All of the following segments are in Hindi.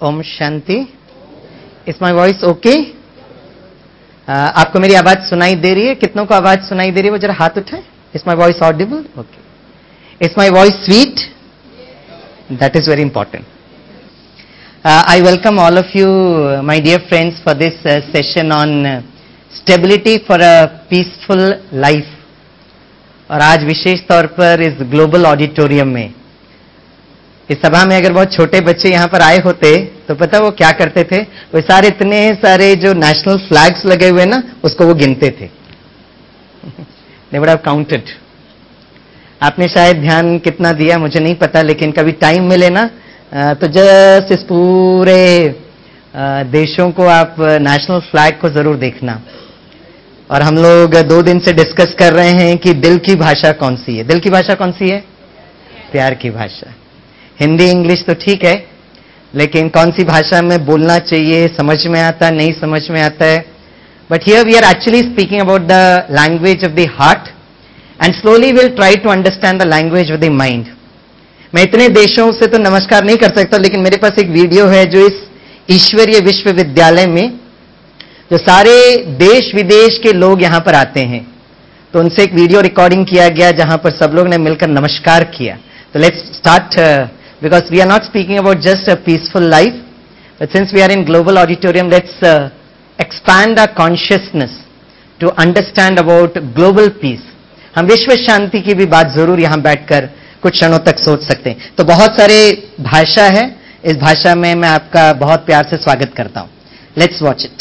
ओम शांति। Is my voice okay? आपको मेरी आवाज सुनाई दे रही है? कितनों को आवाज सुनाई दे रही है वो जरा हाथ उठाएं। Is my voice audible? Okay. Is my voice sweet? That is very important. I welcome all of you, my dear friends, for this session on stability for a peaceful life. और आज विशेष तौर पर इस ग्लोबल ऑडिटोरियम में, इस सभा में अगर बहुत छोटे बच्चे यहाँ पर आए होते तो पता वो क्या करते थे? वो सारे इतने सारे जो नेशनल फ्लैग्स लगे हुए ना, उसको वो गिनते थे. They would have counted. आपने शायद ध्यान कितना दिया मुझे नहीं पता, लेकिन कभी टाइम मिले ना तो जस्ट इस पूरे देशों को आप नेशनल फ्लैग को जरूर देखना. और हम लोग 2 दिन से डिस्कस कर रहे हैं कि दिल की भाषा कौन सी है. दिल की भाषा कौन सी है? प्यार की भाषा. हिंदी इंग्लिश तो ठीक है, लेकिन कौन सी भाषा में बोलना चाहिए, समझ में आता नहीं समझ में आता है. But here we are actually speaking about the language of the heart and slowly will try to understand the language of the mind. मैं इतने देशों से तो नमस्कार नहीं कर सकता, लेकिन मेरे पास एक वीडियो है जो इस ईश्वरीय विश्वविद्यालय में जो सारे देश विदेश के लोग यहां पर आते हैं, तो उनसे एक वीडियो रिकॉर्डिंग किया गया जहां पर सब लोग ने मिलकर नमस्कार किया. तो let's start, because we are not speaking about just a peaceful life, but since we are in global auditorium, let's expand our consciousness to understand about global peace. हम विश्व शांति की भी बात जरूर यहां बैठकर कुछ क्षणों तक सोच सकते हैं. तो बहुत सारे भाषा है, इस भाषा में मैं आपका बहुत प्यार से स्वागत करता हूं. Let's watch it.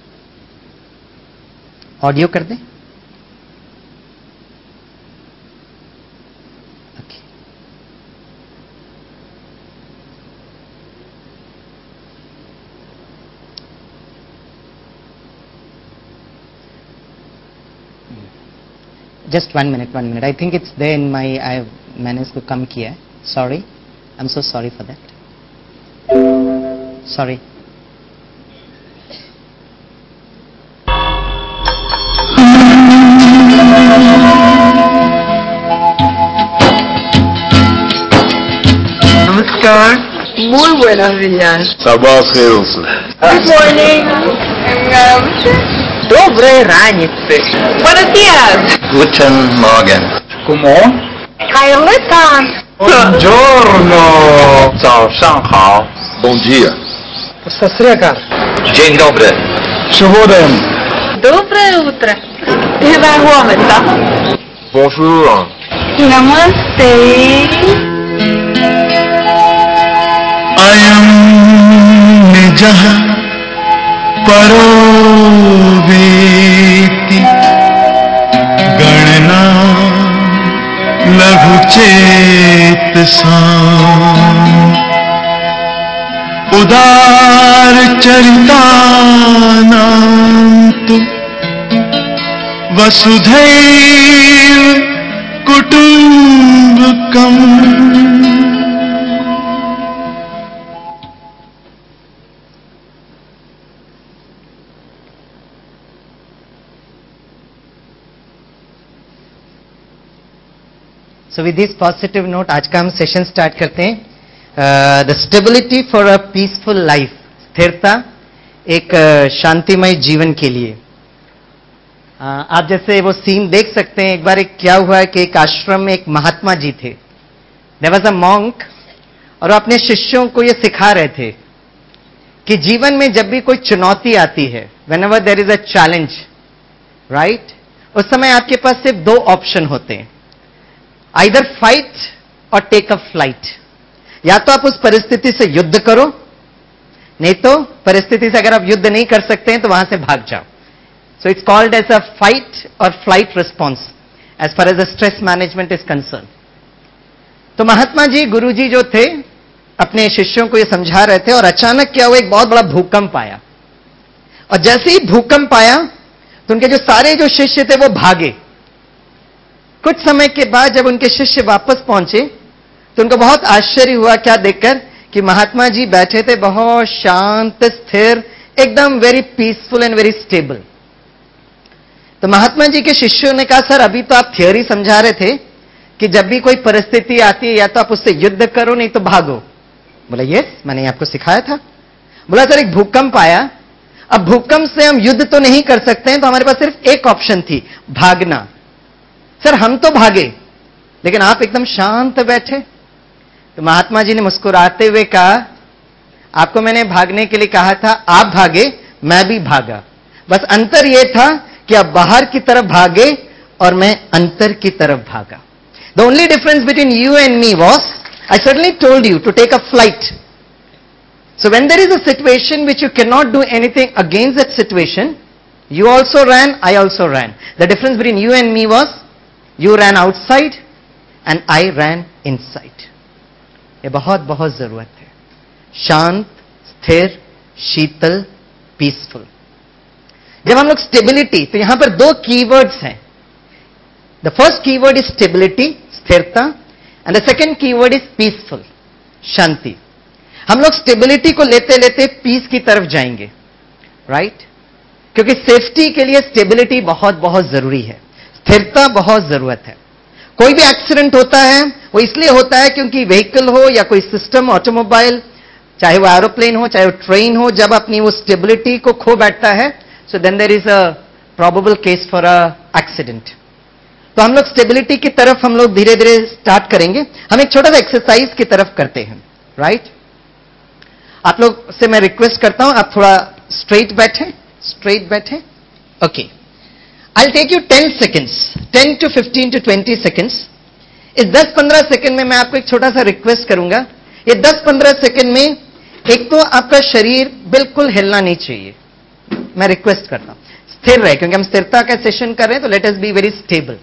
ऑडियो कर दें? Okay. Just 1 minute. I think it's there in my, मैंने इसको कम किया है. Sorry, I am so sorry for that. Sorry. Namaskar. Muy buenos días. Sabah khair olsun. Good morning. Доброй раницы. Buenos días. Guten Morgen. Como? Hayırlı ta'n. Buongiorno. 早上好. Bom dia. Сасрекар. Dzień dobry. Сегодня. Доброе утро. Знакомиться. Bonjour. Namaste. अयं निजः परो वेत्ति गणना लघुचेतसाम् उदार चरितानां तु वसुधैव कुटुम्बकम्. So with this positive note आज का हम सेशन स्टार्ट करते हैं. The stability for a peaceful life. स्थिरता एक शांतिमय जीवन के लिए. आप जैसे वो सीन देख सकते हैं. एक बार एक क्या हुआ है कि एक आश्रम में एक महात्मा जी थे. देयर वाज अ मॉन्क, और वो अपने शिष्यों को ये सिखा रहे थे कि जीवन में जब भी कोई चुनौती आती है, whenever there is a challenge, right, उस समय आपके पास सिर्फ 2 ऑप्शन होते हैं. Either fight or take a flight. या तो आप उस परिस्थिति से युद्ध करो, नहीं तो परिस्थिति से अगर आप युद्ध नहीं कर सकते हैं तो वहां से भाग जाओ. So it's called as a fight or flight response as far as the stress management is concern. तो महात्मा जी, गुरु जी जो थे, अपने शिष्यों को ये समझा रहे थे, और अचानक क्या हुआ, एक बहुत बड़ा भूकंप आया. और जैसे ही भूकंप आया तो उनके जो सारे जो शिष्य थे वो भागे. कुछ समय के बाद जब उनके शिष्य वापस पहुंचे तो उनको बहुत आश्चर्य हुआ क्या देखकर कि महात्मा जी बैठे थे बहुत शांत, स्थिर, एकदम very peaceful and very stable. तो महात्मा जी के शिष्यों ने कहा, सर अभी तो आप थियोरी समझा रहे थे कि जब भी कोई परिस्थिति आती है या तो आप उससे युद्ध करो नहीं तो भागो. बोला यस, मैंने आपको सिखाया था. बोला सर एक भूकंप आया, अब भूकंप से हम युद्ध तो नहीं कर सकते हैं, तो हमारे पास सिर्फ एक ऑप्शन थी, भागना। सर हम तो भागे, लेकिन आप एकदम शांत बैठे। तो महात्मा जी ने मुस्कुराते हुए कहा, आपको मैंने भागने के लिए कहा था, आप भागे, मैं भी भागा, बस अंतर यह था कि आप बाहर की तरफ भागे और मैं अंतर की तरफ भागा। The only difference between you and me was, I certainly told you to take a flight. So when there is a situation which you cannot do anything against that situation, you also ran, I also ran. The difference between you and me was, you ran outside and I ran inside. ये बहुत बहुत जरूरत है। शांत, स्थिर, शीतल, पीसफुल। जब हम लोग स्टेबिलिटी, तो यहां पर दो कीवर्ड्स हैं। The first keyword is stability, स्थिरता, and the second keyword is peaceful, शांति। हम लोग स्टेबिलिटी को लेते लेते पीस की तरफ जाएंगे, राइट? क्योंकि सेफ्टी के लिए स्टेबिलिटी बहुत बहुत जरूरी है, स्थिरता बहुत जरूरत है। कोई भी एक्सीडेंट होता है वो इसलिए होता है क्योंकि व्हीकल हो या कोई सिस्टम, ऑटोमोबाइल, चाहे वो एरोप्लेन हो चाहे वो ट्रेन हो, जब अपनी वो स्टेबिलिटी को खो बैठता है, so then there is a probable case for a accident. तो हम लोग स्टेबिलिटी की तरफ हम लोग धीरे धीरे स्टार्ट करेंगे। हम एक छोटा सा एक्सरसाइज की तरफ करते हैं, राइट? आप लोग से मैं रिक्वेस्ट करता हूं, आप थोड़ा स्ट्रेट बैठे। Okay, I take you 10 seconds, 10 to 15 to 20 seconds. इस 10-15 सेकेंड में मैं आपको एक छोटा सा रिक्वेस्ट करूंगा। ये 10-15 सेकेंड में एक तो आपका शरीर बिल्कुल हिलना नहीं चाहिए, मैं रिक्वेस्ट करता हूं, स्थिर रहे, क्योंकि हम स्थिरता का सेशन कर रहे हैं, तो let us be very stable.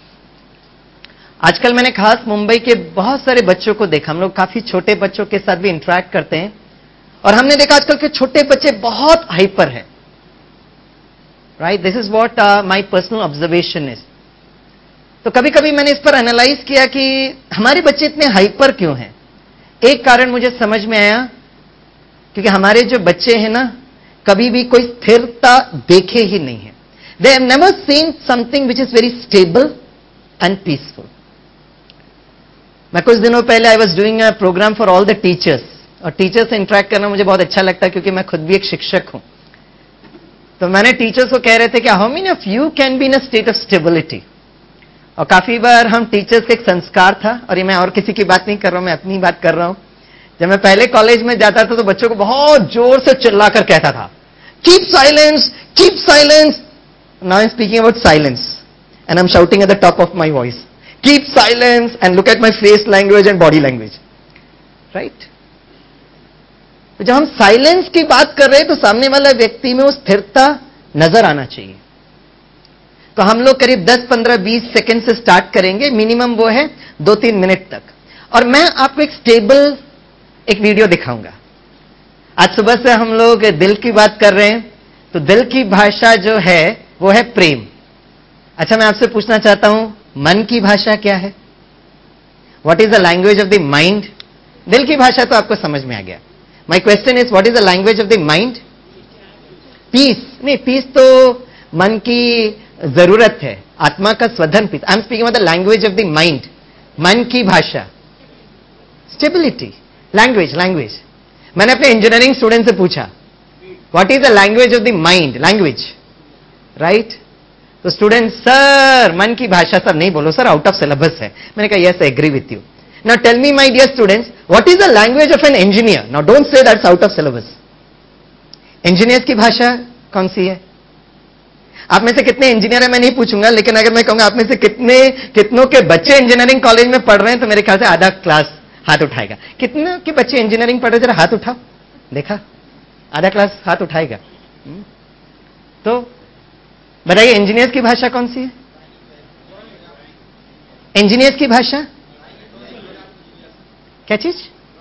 आजकल मैंने खास मुंबई के बहुत सारे बच्चों को देखा, हम लोग काफी छोटे बच्चों के साथ भी इंटरेक्ट करते हैं, और हमने देखा आजकल के छोटे बच्चे बहुत हाइपर हैं, right? This is what my personal observation is. तो कभी कभी मैंने इस पर एनालाइज किया कि हमारे बच्चे इतने हाइपर क्यों हैं। एक कारण मुझे समझ में आया, क्योंकि हमारे जो बच्चे हैं ना, कभी भी कोई स्थिरता देखे ही नहीं है। They have never seen something which is very stable and peaceful. मैं कुछ दिनों पहले I was doing a programme for all the teachers, और टीचर्स से इंटरेक्ट करना मुझे बहुत अच्छा लगता है, क्योंकि मैं खुद भी एक शिक्षक हूं। तो मैंने टीचर्स को कह रहे थे कि how many of you can be in a state of stability. और काफी बार हम टीचर्स का एक संस्कार था, और ये मैं और किसी की बात नहीं कर रहा हूं, मैं अपनी बात कर रहा हूं। जब मैं पहले कॉलेज में जाता था तो बच्चों को बहुत जोर से चिल्लाकर कहता था, keep silence, keep silence. Now I am speaking about silence and I am shouting at the top of my voice, keep silence and look at my face language and body language, right? जब हम साइलेंस की बात कर रहे हैं तो सामने वाला व्यक्ति में वो स्थिरता नजर आना चाहिए। तो हम लोग करीब 10, 15, 20 सेकेंड से स्टार्ट करेंगे, मिनिमम वो है 2-3 मिनट तक। और मैं आपको एक स्टेबल एक वीडियो दिखाऊंगा। आज सुबह से हम लोग दिल की बात कर रहे हैं, तो दिल की भाषा जो है वो है प्रेम। अच्छा, मैं आपसे पूछना चाहता हूं, मन की भाषा क्या है? What is the language of the mind? दिल की भाषा तो आपको समझ में आ गया। My question is, what is the language of the mind? Peace. नहीं, पीस तो मन की जरूरत है, आत्मा का स्वधन peace. I am speaking about the language of the mind. मन की भाषा स्टेबिलिटी। लैंग्वेज मैंने अपने इंजीनियरिंग स्टूडेंट से पूछा, what is the language of the mind? Language, right? तो स्टूडेंट, सर मन की भाषा सर नहीं बोलो सर, आउट ऑफ सिलेबस है। मैंने कहा yes, I agree with you. Now tell me my dear students, what is the language of an engineer? Now don't say that's out of syllabus. Engineers की भाषा कौन सी है? आप में से कितने इंजीनियर है मैं नहीं पूछूंगा, लेकिन अगर मैं कहूंगा आप में से कितनों के बच्चे इंजीनियरिंग कॉलेज में पढ़ रहे हैं, तो मेरे ख्याल से आधा क्लास हाथ उठाएगा। कितने के बच्चे इंजीनियरिंग पढ़ रहे, जरा हाथ उठाओ, देखा? आधा क्लास हाथ उठाएगा। तो बताइए, इंजीनियर्स की भाषा कौन सी है? इंजीनियर्स की भाषा क्या चीज?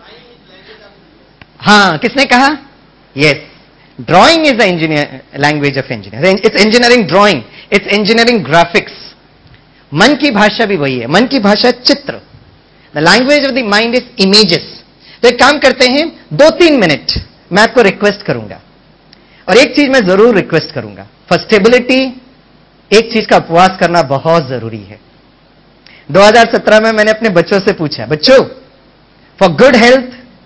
हाँ, किसने कहा? Yes, drawing is the engineer language of engineer. It's engineering drawing, it's engineering graphics. मन की भाषा भी वही है, मन की भाषा चित्र। The language of the mind is images. तो एक काम करते हैं, 2-3 मिनट मैं आपको रिक्वेस्ट करूंगा, और एक चीज मैं जरूर रिक्वेस्ट करूंगा, फॉर स्टेबिलिटी एक चीज का उपवास करना बहुत जरूरी है। 2017 में मैंने अपने बच्चों से पूछा, बच्चों फॉर गुड हेल्थ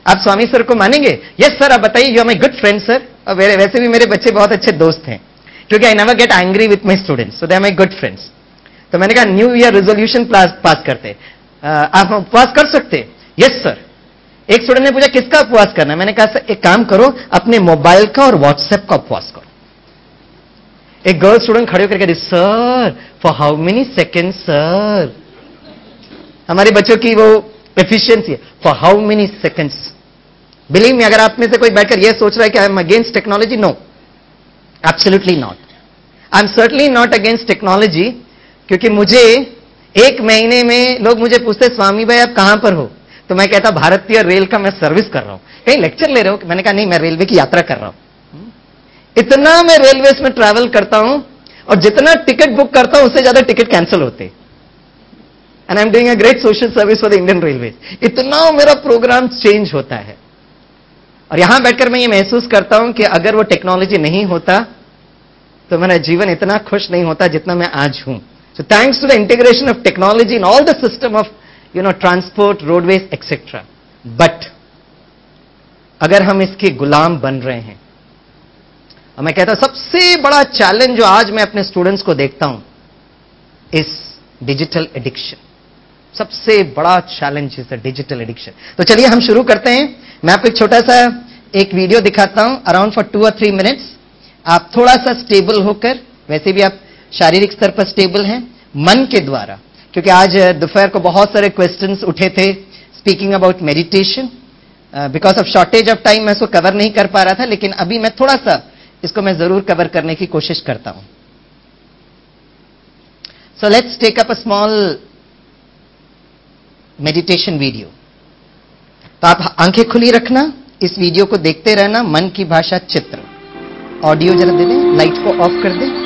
आप स्वामी सर को मानेंगे? यस सर, आप बताइए, you are my good friend sir. और वैसे भी मेरे बच्चे बहुत अच्छे दोस्त हैं, क्योंकि I never get angry with my students, so they are my good friends. तो मैंने कहा न्यू ईयर रेजोल्यूशन पास करते, आप उपवास कर सकते? Yes sir. एक स्टूडेंट ने पूछा किसका उपवास करना है? मैंने कहा सर एक काम करो, अपने मोबाइल का और व्हाट्सएप का उपवास करो। एक गर्ल स्टूडेंट खड़े होकर कह रही, sir for how many second sir? हमारे बच्चों की वो एफिशिएंसी है, for how many seconds. Believe me, अगर आप में से कोई बैठकर यह सोच रहा है कि I am against technology, no, absolutely not. I am certainly not against technology, क्योंकि मुझे एक महीने में लोग मुझे पूछते, स्वामी भाई आप कहां पर हो? तो मैं कहता भारतीय रेल का मैं सर्विस कर रहा हूं। कहीं लेक्चर ले रहे हो? मैंने कहा नहीं, मैं रेलवे की यात्रा कर रहा हूं। इतना मैं रेलवेज में ट्रैवल करता हूं, और जितना टिकट बुक करता हूं उससे ज्यादा टिकट कैंसिल होते। And I am doing a great social service for the Indian railway. इतना मेरा प्रोग्राम चेंज होता है, और यहां बैठकर मैं ये महसूस करता हूं कि अगर वो टेक्नोलॉजी नहीं होता तो मेरा जीवन इतना खुश नहीं होता जितना मैं आज हूं। So thanks to the integration of technology in all the system of transport, roadways etcetera. But अगर हम इसके गुलाम बन रहे हैं, और मैं कहता हूं सबसे बड़ा चैलेंज जो आज मैं अपने स्टूडेंट्स को देखता हूं इस डिजिटल एडिक्शन। सबसे बड़ा challenge is the digital addiction. तो चलिए हम शुरू करते हैं। मैं आपको एक छोटा सा एक वीडियो दिखाता हूं, अराउंड फॉर 2 or 3 मिनट्स। आप थोड़ा सा स्टेबल होकर, वैसे भी आप शारीरिक स्तर पर स्टेबल हैं, मन के द्वारा, क्योंकि आज दोपहर को बहुत सारे क्वेश्चंस उठे थे speaking about meditation. Because of shortage of time मैं इसको कवर नहीं कर पा रहा था, लेकिन अभी मैं थोड़ा सा इसको मैं जरूर कवर करने की कोशिश करता हूं। So let's take up a small meditation video. तो आप आंखें खुली रखना, इस वीडियो को देखते रहना। मन की भाषा चित्र। ऑडियो जरा दे दें, लाइट को ऑफ कर दें।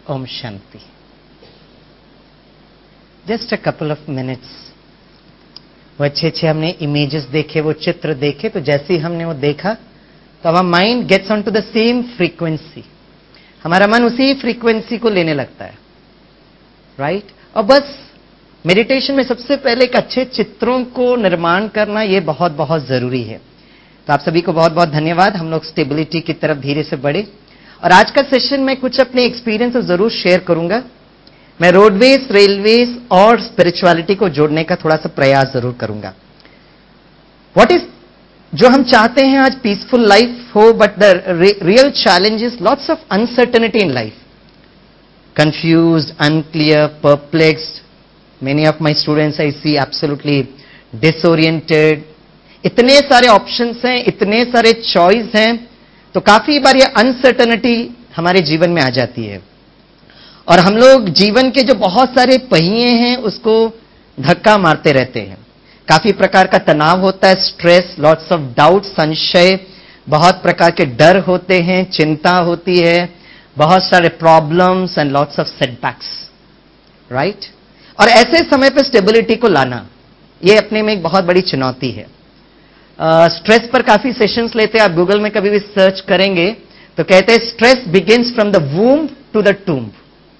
ओम शांति। Just a couple of minutes. वो अच्छे अच्छे हमने इमेजेस देखे, वो चित्र देखे, तो जैसे ही हमने वो देखा तो हमारा mind gets on to the same frequency. हमारा मन उसी फ्रीक्वेंसी को लेने लगता है, राइट? और बस मेडिटेशन में सबसे पहले एक अच्छे चित्रों को निर्माण करना ये बहुत बहुत जरूरी है। तो आप सभी को बहुत बहुत धन्यवाद। हम लोग स्टेबिलिटी की तरफ धीरे से बढ़े, और आज का सेशन में कुछ अपने एक्सपीरियंस जरूर शेयर करूंगा। मैं रोडवेज, रेलवेज और स्पिरिचुअलिटी को जोड़ने का थोड़ा सा प्रयास जरूर करूंगा। व्हाट इज, जो हम चाहते हैं आज पीसफुल लाइफ हो, but the real challenge is lots of uncertainty in life. Confused, unclear, perplexed, many of my students I see absolutely disoriented. इतने सारे ऑप्शंस हैं, इतने सारे चॉइस हैं, तो काफी बार ये अनसर्टेनिटी हमारे जीवन में आ जाती है, और हम लोग जीवन के जो बहुत सारे पहिए हैं उसको धक्का मारते रहते हैं। काफी प्रकार का तनाव होता है, स्ट्रेस, लॉट्स ऑफ डाउट, संशय, बहुत प्रकार के डर होते हैं, चिंता होती है, बहुत सारे problems and lots of setbacks, right? और ऐसे समय पे स्टेबिलिटी को लाना ये अपने में एक बहुत बड़ी चुनौती है। स्ट्रेस पर काफी सेशंस लेते हैं, आप गूगल में कभी भी सर्च करेंगे तो कहते हैं stress begins from the womb to the tomb.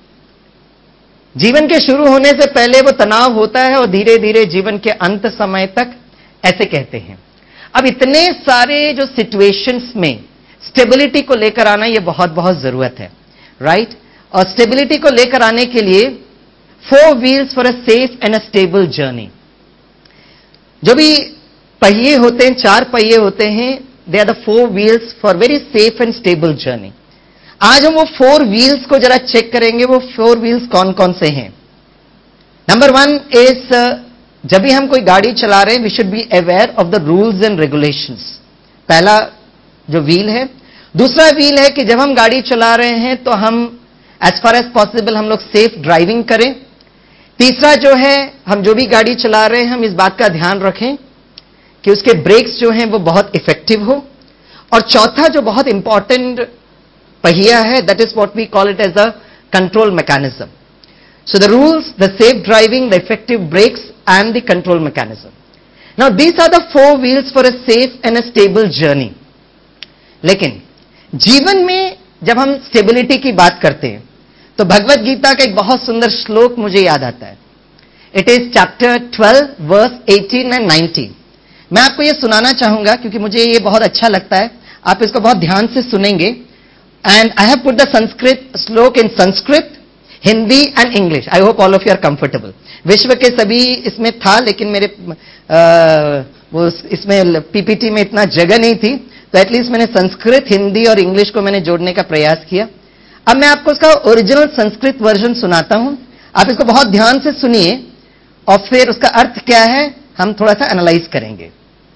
जीवन के शुरू होने से पहले वो तनाव होता है और धीरे धीरे जीवन के अंत समय तक, ऐसे कहते हैं। अब इतने सारे जो सिचुएशंस में स्टेबिलिटी को लेकर आना ये बहुत बहुत जरूरत है, राइट? और स्टेबिलिटी को लेकर आने के लिए 4 wheels for a safe and a stable journey. जो भी पहिए होते हैं, 4 पहिए होते हैं, they are the 4 wheels for very safe and stable journey. आज हम वो 4 व्हील्स को जरा चेक करेंगे। वो 4 व्हील्स कौन कौन से हैं? नंबर 1 इज, जब भी हम कोई गाड़ी चला रहे हैं, we should be aware of the rules and regulations. पहला जो व्हील है। दूसरा व्हील है कि जब हम गाड़ी चला रहे हैं तो हम एज फार एज पॉसिबल हम लोग सेफ ड्राइविंग करें। तीसरा जो है, हम जो भी गाड़ी चला रहे हैं हम इस बात का ध्यान रखें कि उसके ब्रेक्स जो हैं वो बहुत इफेक्टिव हो। और चौथा जो बहुत इंपॉर्टेंट पहिया है, that is what we call it as a control mechanism. So the rules, the safe driving, the effective brakes and the control mechanism. Now these are the 4 wheels for a safe and a stable journey. लेकिन जीवन में जब हम स्टेबिलिटी की बात करते हैं तो भगवत गीता का एक बहुत सुंदर श्लोक मुझे याद आता है। It is chapter 12 verse 18 and 19। मैं आपको ये सुनाना चाहूंगा क्योंकि मुझे ये बहुत अच्छा लगता है। आप इसको बहुत ध्यान से सुनेंगे। And I have put the Sanskrit shloka in Sanskrit, Hindi and English. I hope all of you are comfortable. विश्व के सभी इसमें था, लेकिन मेरे वो इसमें पीपीटी में इतना जगह नहीं थी, तो एटलीस्ट मैंने संस्कृत, हिंदी और इंग्लिश को मैंने जोड़ने का प्रयास किया। अब मैं आपको उसका ओरिजिनल संस्कृत वर्जन सुनाता हूं। आप इसको बहुत ध्यान से सुनिए और फिर उसका अर्थ क्या है हम थोड़ा सा एनालाइज करेंगे।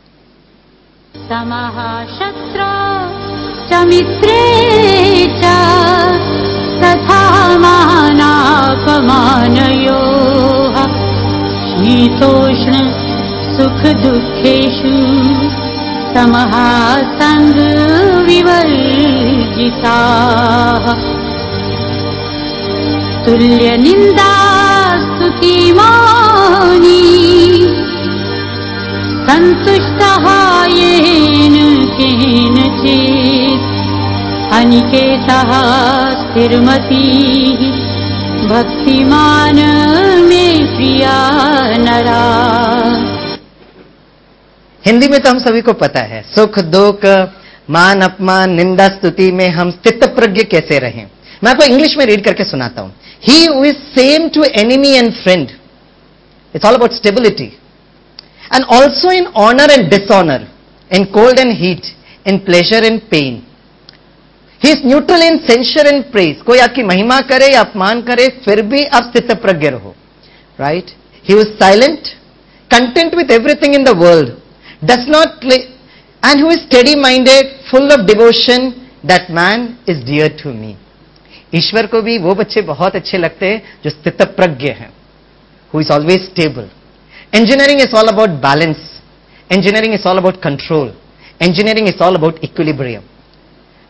समः शत्रौ च मित्रे च तथा मानापमानयोः शीतोष्ण सुख दुःखेषु समः संग विवर्जिताः तुल्य निंदा स्तुतिमानी संतुष्टः येन केनचित् अनिकेतः स्थिरमतिः भक्तिमान मे प्रिया नरा। हिंदी में तो हम सभी को पता है, सुख दुख, मान अपमान, निंदा स्तुति में हम स्थित प्रज्ञ कैसे रहें। मैं आपको इंग्लिश में रीड करके सुनाता हूं। He who is same to enemy and friend, it's all about stability, and also in honor and dishonor, in cold and heat, in pleasure and pain. He is neutral in censure and praise. कोई आपकी महिमा करे या अपमान करे फिर भी आप स्थित प्रज्ञ रहो, right? He was silent, content with everything in the world, does not play, and who is steady-minded, full of devotion, that man is dear to me. ईश्वर को भी वो बच्चे बहुत अच्छे लगते हैं जो स्थित प्रज्ञ हैं, who is always stable. Engineering is all about balance. Engineering is all about control. Engineering is all about equilibrium.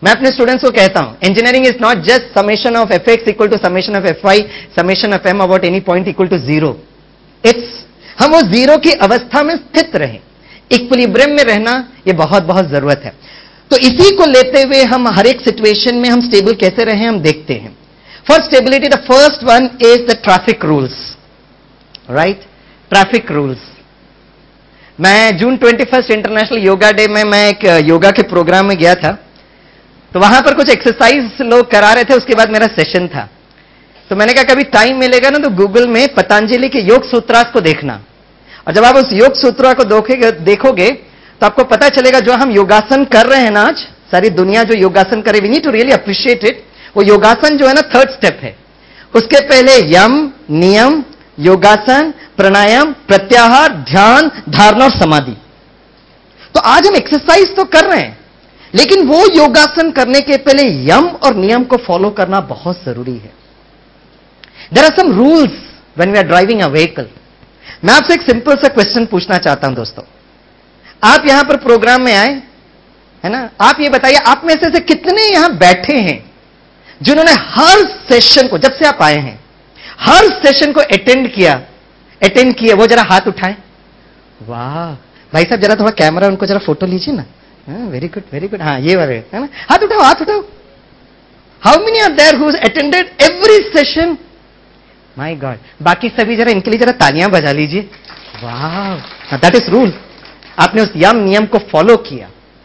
मैं अपने स्टूडेंट्स को कहता हूं, engineering is not just summation of f x equal to summation of f y, summation of m about any point equal to zero. It's हम वो जीरो की अवस्था में स्थित रहें, इक्विलिब्रियम में रहना, ये बहुत बहुत जरूरत है. तो इसी को लेते हुए हम हर एक सिचुएशन में हम स्टेबल कैसे रहें हम देखते हैं. For stability the first one is the traffic rules. Right, traffic rules. मैं जून 21 इंटरनेशनल योगा डे में मैं एक योगा के प्रोग्राम में गया था. तो वहां पर कुछ एक्सरसाइज लोग करा रहे थे, उसके बाद मेरा सेशन था. तो मैंने कहा कभी टाइम मिलेगा ना तो गूगल में पतंजलि के योग सूत्रास को देखना, और जब आप उस योग सूत्रा को देखोगे तो आपको पता चलेगा जो हम योगासन कर रहे हैं ना आज, सारी दुनिया जो योगासन करे, we need to really appreciate it. वो योगासन जो है ना थर्ड स्टेप है. उसके पहले यम, नियम, योगासन, प्राणायाम, प्रत्याहार, ध्यान, धारणा और समाधि. तो आज हम एक्सरसाइज तो कर रहे हैं, लेकिन वो योगासन करने के पहले यम और नियम को फॉलो करना बहुत जरूरी है. There are some rules when we are driving a vehicle. मैं आपसे एक सिंपल सा क्वेश्चन पूछना चाहता हूं दोस्तों. आप यहां पर प्रोग्राम में आए है ना, आप ये बताइए आप में से कितने यहां बैठे हैं जिन्होंने हर सेशन को, जब से आप आए हैं, हर सेशन को अटेंड किया. वो जरा हाथ उठाएं. वाह भाई साहब, जरा थोड़ा कैमरा उनको जरा फोटो लीजिए ना. Very good very good. हाँ ये वाले है ना, हाथ उठाओ हाथ उठाओ. How many are there who attended every session? My god. बाकी सभी जरा इनके लिए जरा तालियां बजा लीजिए. वाह, दैट इज रूल. आपने उस यम नियम को फॉलो किया.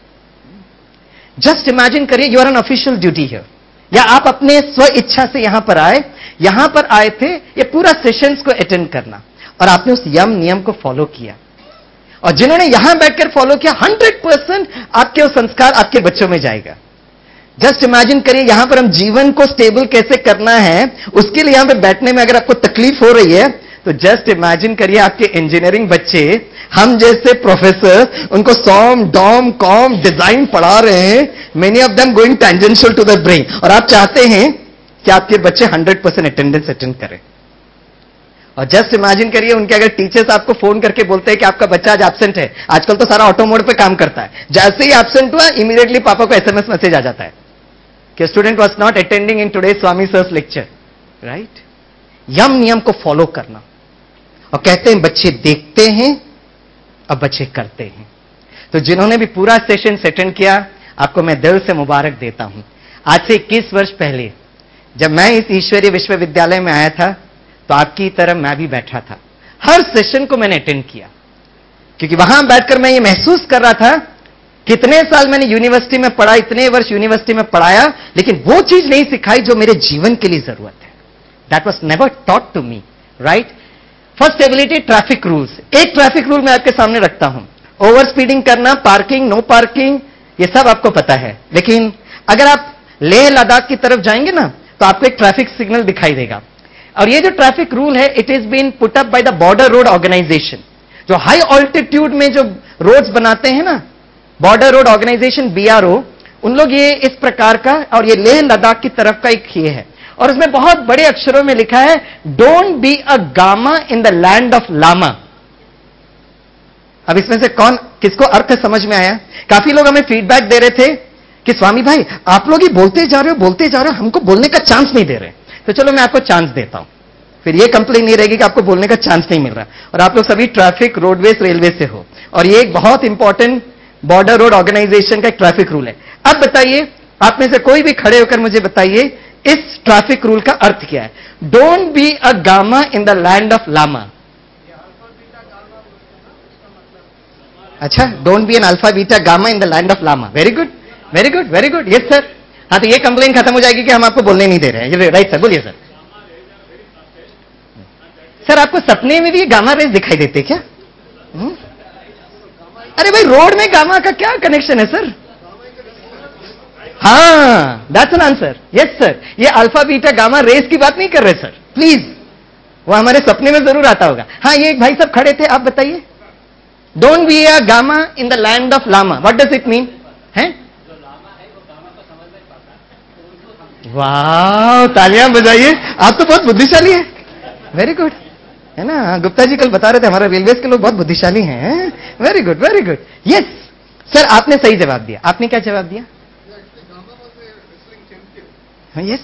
जस्ट इमेजिन करिए you are an official duty here, या आप अपने स्व इच्छा से यहां पर आए थे ये पूरा सेशंस को अटेंड करना, और आपने उस यम नियम को फॉलो किया. और जिन्होंने यहां बैठकर फॉलो किया 100% आपके वो संस्कार आपके बच्चों में जाएगा. जस्ट इमेजिन करिए यहां पर हम जीवन को स्टेबल कैसे करना है, उसके लिए यहां पे बैठने में अगर आपको तकलीफ हो रही है तो जस्ट इमेजिन करिए आपके इंजीनियरिंग बच्चे, हम जैसे प्रोफेसर उनको सॉम, डॉम, कॉम, डिजाइन पढ़ा रहे हैं, many of them going tangential to the brain, और आप चाहते हैं कि आपके बच्चे 100% अटेंडेंस अटेंड करें. और जस्ट इमेजिन करिए उनके अगर टीचर्स आपको फोन करके बोलते हैं कि आपका बच्चा आज एब्सेंट है. आजकल तो सारा ऑटो मोड पे काम करता है, जैसे ही एब्सेंट हुआ इमीडिएटली पापा को एसएमएस मैसेज आ जाता है कि student was not attending in today Swami sir's lecture. Right, यम नियम को फॉलो करना. और कहते हैं बच्चे देखते हैं और बच्चे करते हैं. तो जिन्होंने भी पूरा सेशन अटेंड किया, आपको मैं दिल से मुबारक देता हूं. आज से 21 वर्ष पहले जब मैं इस ईश्वरीय विश्वविद्यालय में आया था तो आपकी तरह मैं भी बैठा था. हर सेशन को मैंने अटेंड किया, क्योंकि वहां बैठकर मैं ये महसूस कर रहा था कितने साल मैंने यूनिवर्सिटी में पढ़ा, इतने वर्ष यूनिवर्सिटी में पढ़ाया, लेकिन वो चीज नहीं सिखाई जो मेरे जीवन के लिए जरूरत है. That was never taught to me. Right, for stability traffic rules. एक ट्रैफिक रूल मैं आपके सामने रखता हूं. ओवर स्पीडिंग करना, पार्किंग, नो पार्किंग, ये सब आपको पता है. लेकिन अगर आप लेह लद्दाख की तरफ जाएंगे ना तो आपको एक ट्रैफिक सिग्नल दिखाई देगा. और ये जो ट्रैफिक रूल है, it is been put up by the border road organization. जो हाई ऑल्टीट्यूड में जो रोड्स बनाते हैं ना, बॉर्डर रोड ऑर्गेनाइजेशन BRO, उन लोग ये इस प्रकार का, और ये लेह लद्दाख की तरफ का एक ये है. और उसमें बहुत बड़े अक्षरों में लिखा है, don't be a gamma in the land of lama. अब इसमें से कौन किसको अर्थ समझ में आया? काफी लोग हमें फीडबैक दे रहे थे कि स्वामी भाई आप लोग ही बोलते जा रहे हो, हमको बोलने का चांस नहीं दे रहे. तो चलो मैं आपको चांस देता हूं, फिर ये कंप्लेन नहीं रहेगी कि आपको बोलने का चांस नहीं मिल रहा. और आप लोग सभी ट्रैफिक, रोडवेज, रेलवे से हो, और ये एक बहुत इंपॉर्टेंट बॉर्डर रोड ऑर्गेनाइजेशन का एक ट्रैफिक रूल है. अब बताइए, आप में से कोई भी खड़े होकर मुझे बताइए इस ट्रैफिक रूल का अर्थ क्या है? Don't be a gamma in the land of lama. अच्छा, don't be an alpha beta gamma in the land of lama. Very good very good very good. Yes sir. हाँ, तो ये कंप्लेन खत्म हो जाएगी कि हम आपको बोलने नहीं दे रहे हैं. राइट सर, बोलिए सर. सर आपको सपने में भी ये गामा रेज दिखाई देते क्या? अरे भाई, रोड में गामा का क्या कनेक्शन है सर? हाँ, that's an answer. Yes sir, ये अल्फा बीटा गामा रेस की बात नहीं कर रहे सर, प्लीज. वो हमारे सपने में जरूर आता होगा. हाँ, ये एक भाई सब खड़े थे, आप बताइए. Don't be a gamma in the land of lama, what does it mean? है वाह, तालियां बजाइए. आप तो बहुत बुद्धिशाली है. वेरी गुड, है ना. गुप्ता जी कल बता रहे थे हमारे रेलवे के लोग बहुत बुद्धिशाली हैं. Very good very good. Yes sir, आपने सही जवाब दिया. आपने क्या जवाब दिया? Yes.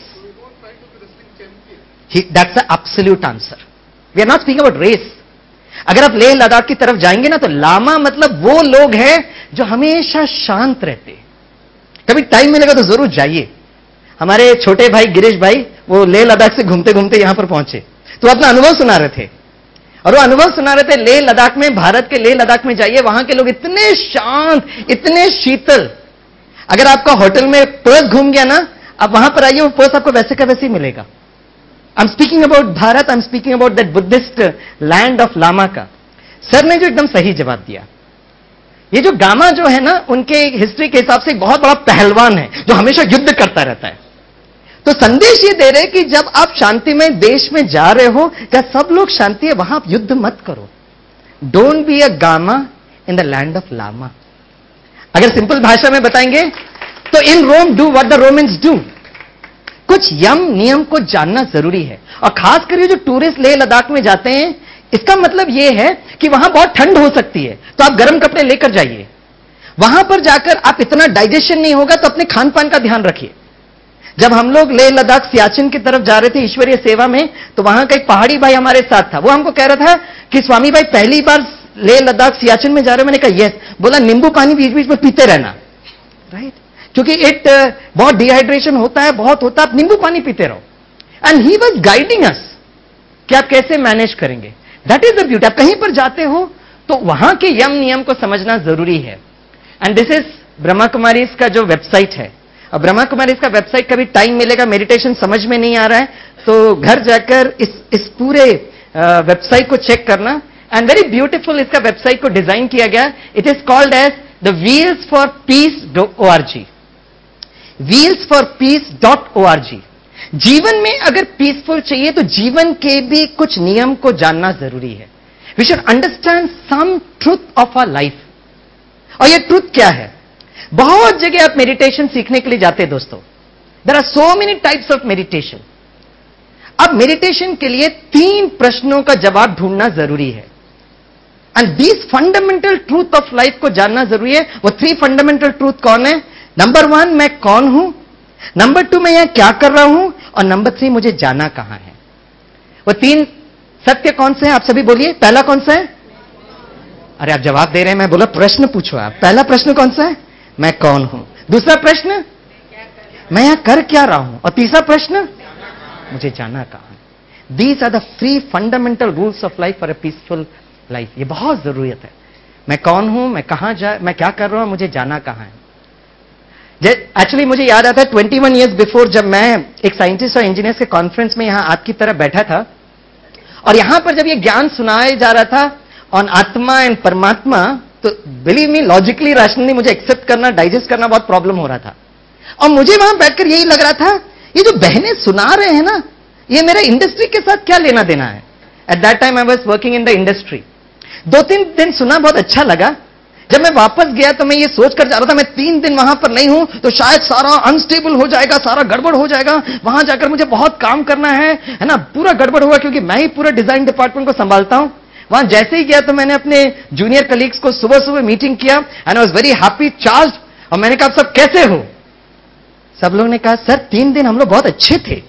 That's the absolute answer. We are not speaking about race. अगर आप लेह लद्दाख की तरफ जाएंगे ना, तो लामा मतलब वो लोग हैं जो हमेशा शांत रहते। कभी टाइम मिलेगा तो जरूर जाइए। हमारे छोटे भाई गिरीश भाई वो लेह लद्दाख से घूमते घूमते यहां पर पहुंचे, तो अपना अनुभव सुना रहे थे। और वो अनुभव सुना रहे थे लेह लद्दाख में, भारत के लेह लद्दाख में जाइए, वहां के लोग इतने शांत, इतने शीतल। अगर आपका होटल में पर्स घूम गया ना, आप वहां पर आइए, वो पर्स आपको वैसे का वैसे ही मिलेगा। I am speaking about Bharat, I am speaking about that Buddhist land of lama का। सर ने जो एकदम सही जवाब दिया, ये जो गामा जो है ना, उनके हिस्ट्री के हिसाब से एक बहुत बड़ा पहलवान है जो हमेशा युद्ध करता रहता है। तो संदेश ये दे रहे कि जब आप शांतिमय देश में जा रहे हो, क्या सब लोग शांति है, वहां आप युद्ध मत करो। Don't be a gamma in the land of lama. अगर सिंपल भाषा में बताएंगे तो in Rome do what the Romans do. कुछ यम नियम को जानना जरूरी है। और खास करके जो टूरिस्ट लेह लद्दाख में जाते हैं, इसका मतलब यह है कि वहां बहुत ठंड हो सकती है, तो आप गर्म कपड़े लेकर जाइए। वहां पर जाकर आप इतना डाइजेशन नहीं होगा, तो अपने खान पान का ध्यान रखिए। जब हम लोग लेह लद्दाख सियाचिन की तरफ जा रहे थे ईश्वरीय सेवा में, तो वहां का एक पहाड़ी भाई हमारे साथ था। वो हमको कह रहा था कि स्वामी भाई पहली बार लेह लद्दाख सियाचिन में जा रहे हो। मैंने कहा यस। बोला नींबू पानी बीच बीच में पीते रहना, राइट, क्योंकि इट बहुत डिहाइड्रेशन होता है, बहुत होता है, आप नींबू पानी पीते रहो। And he was guiding us कि आप कैसे मैनेज करेंगे। That is the beauty. आप कहीं पर जाते हो तो वहां के यम नियम को समझना जरूरी है। And this is Brahma Kumari का जो वेबसाइट है। अब ब्रह्मा कुमारी का वेबसाइट, कभी टाइम मिलेगा, मेडिटेशन समझ में नहीं आ रहा है तो घर जाकर इस पूरे वेबसाइट को चेक करना। एंड वेरी ब्यूटीफुल इसका वेबसाइट को डिजाइन किया गया। It is called as the wheelsforpeace.org। wheelsforpeace.org। जीवन में अगर पीसफुल चाहिए तो जीवन के भी कुछ नियम को जानना जरूरी है। We should understand some truth of our life. और ये ट्रूथ क्या है? बहुत जगह आप मेडिटेशन सीखने के लिए जाते हैं दोस्तों। There are so many types of meditation. अब मेडिटेशन के लिए 3 प्रश्नों का जवाब ढूंढना जरूरी है। And these fundamental truth of life को जानना जरूरी है। वो 3 फंडामेंटल ट्रूथ कौन है? नंबर 1, मैं कौन हूं। नंबर 2, मैं यहां क्या कर रहा हूं। और नंबर 3, मुझे जाना कहां है। वो 3 सत्य कौन से हैं? आप सभी बोलिए। पहला कौन सा है? अरे आप जवाब दे रहे हैं, मैं बोला प्रश्न पूछो आप। पहला प्रश्न कौन सा है? मैं कौन हूं। दूसरा प्रश्न, मैं यहां कर क्या रहा हूं। और तीसरा प्रश्न, मुझे जाना कहां है। These are the 3 fundamental rules of life for a peaceful life. ये बहुत जरूरत है। मैं कौन हूं, मैं कहां मैं क्या कर रहा हूं, मुझे जाना कहां है। एक्चुअली मुझे याद आता है 21 ईयर्स बिफोर, जब मैं एक साइंटिस्ट और इंजीनियर्स के कॉन्फ्रेंस में यहां आपकी तरह बैठा था, और यहां पर जब ये ज्ञान सुनाया जा रहा था ऑन आत्मा एंड परमात्मा, तो बिलीव मी, लॉजिकली रैशनली मुझे एक्सेप्ट करना, डाइजेस्ट करना बहुत प्रॉब्लम हो रहा था। और मुझे वहां बैठकर यही लग रहा था, ये जो बहनें सुना रहे हैं ना, ये मेरा इंडस्ट्री के साथ क्या लेना देना है। At that time I was working in the industry. 2-3 दिन सुना, बहुत अच्छा लगा। जब मैं वापस गया तो मैं ये सोच कर जा रहा था, मैं 3 दिन वहां पर नहीं हूं तो शायद सारा अनस्टेबल हो जाएगा, सारा गड़बड़ हो जाएगा, वहां जाकर मुझे बहुत काम करना है ना, पूरा गड़बड़ हुआ, क्योंकि मैं ही पूरा डिजाइन डिपार्टमेंट को संभालता हूं। वहां जैसे ही गया तो मैंने अपने जूनियर कलीग्स को सुबह सुबह मीटिंग किया and I was very happy, charge. और मैंने कहा, सब कैसे हो? सब लोग ने कहा, सर 3 दिन हम लोग बहुत अच्छे थे।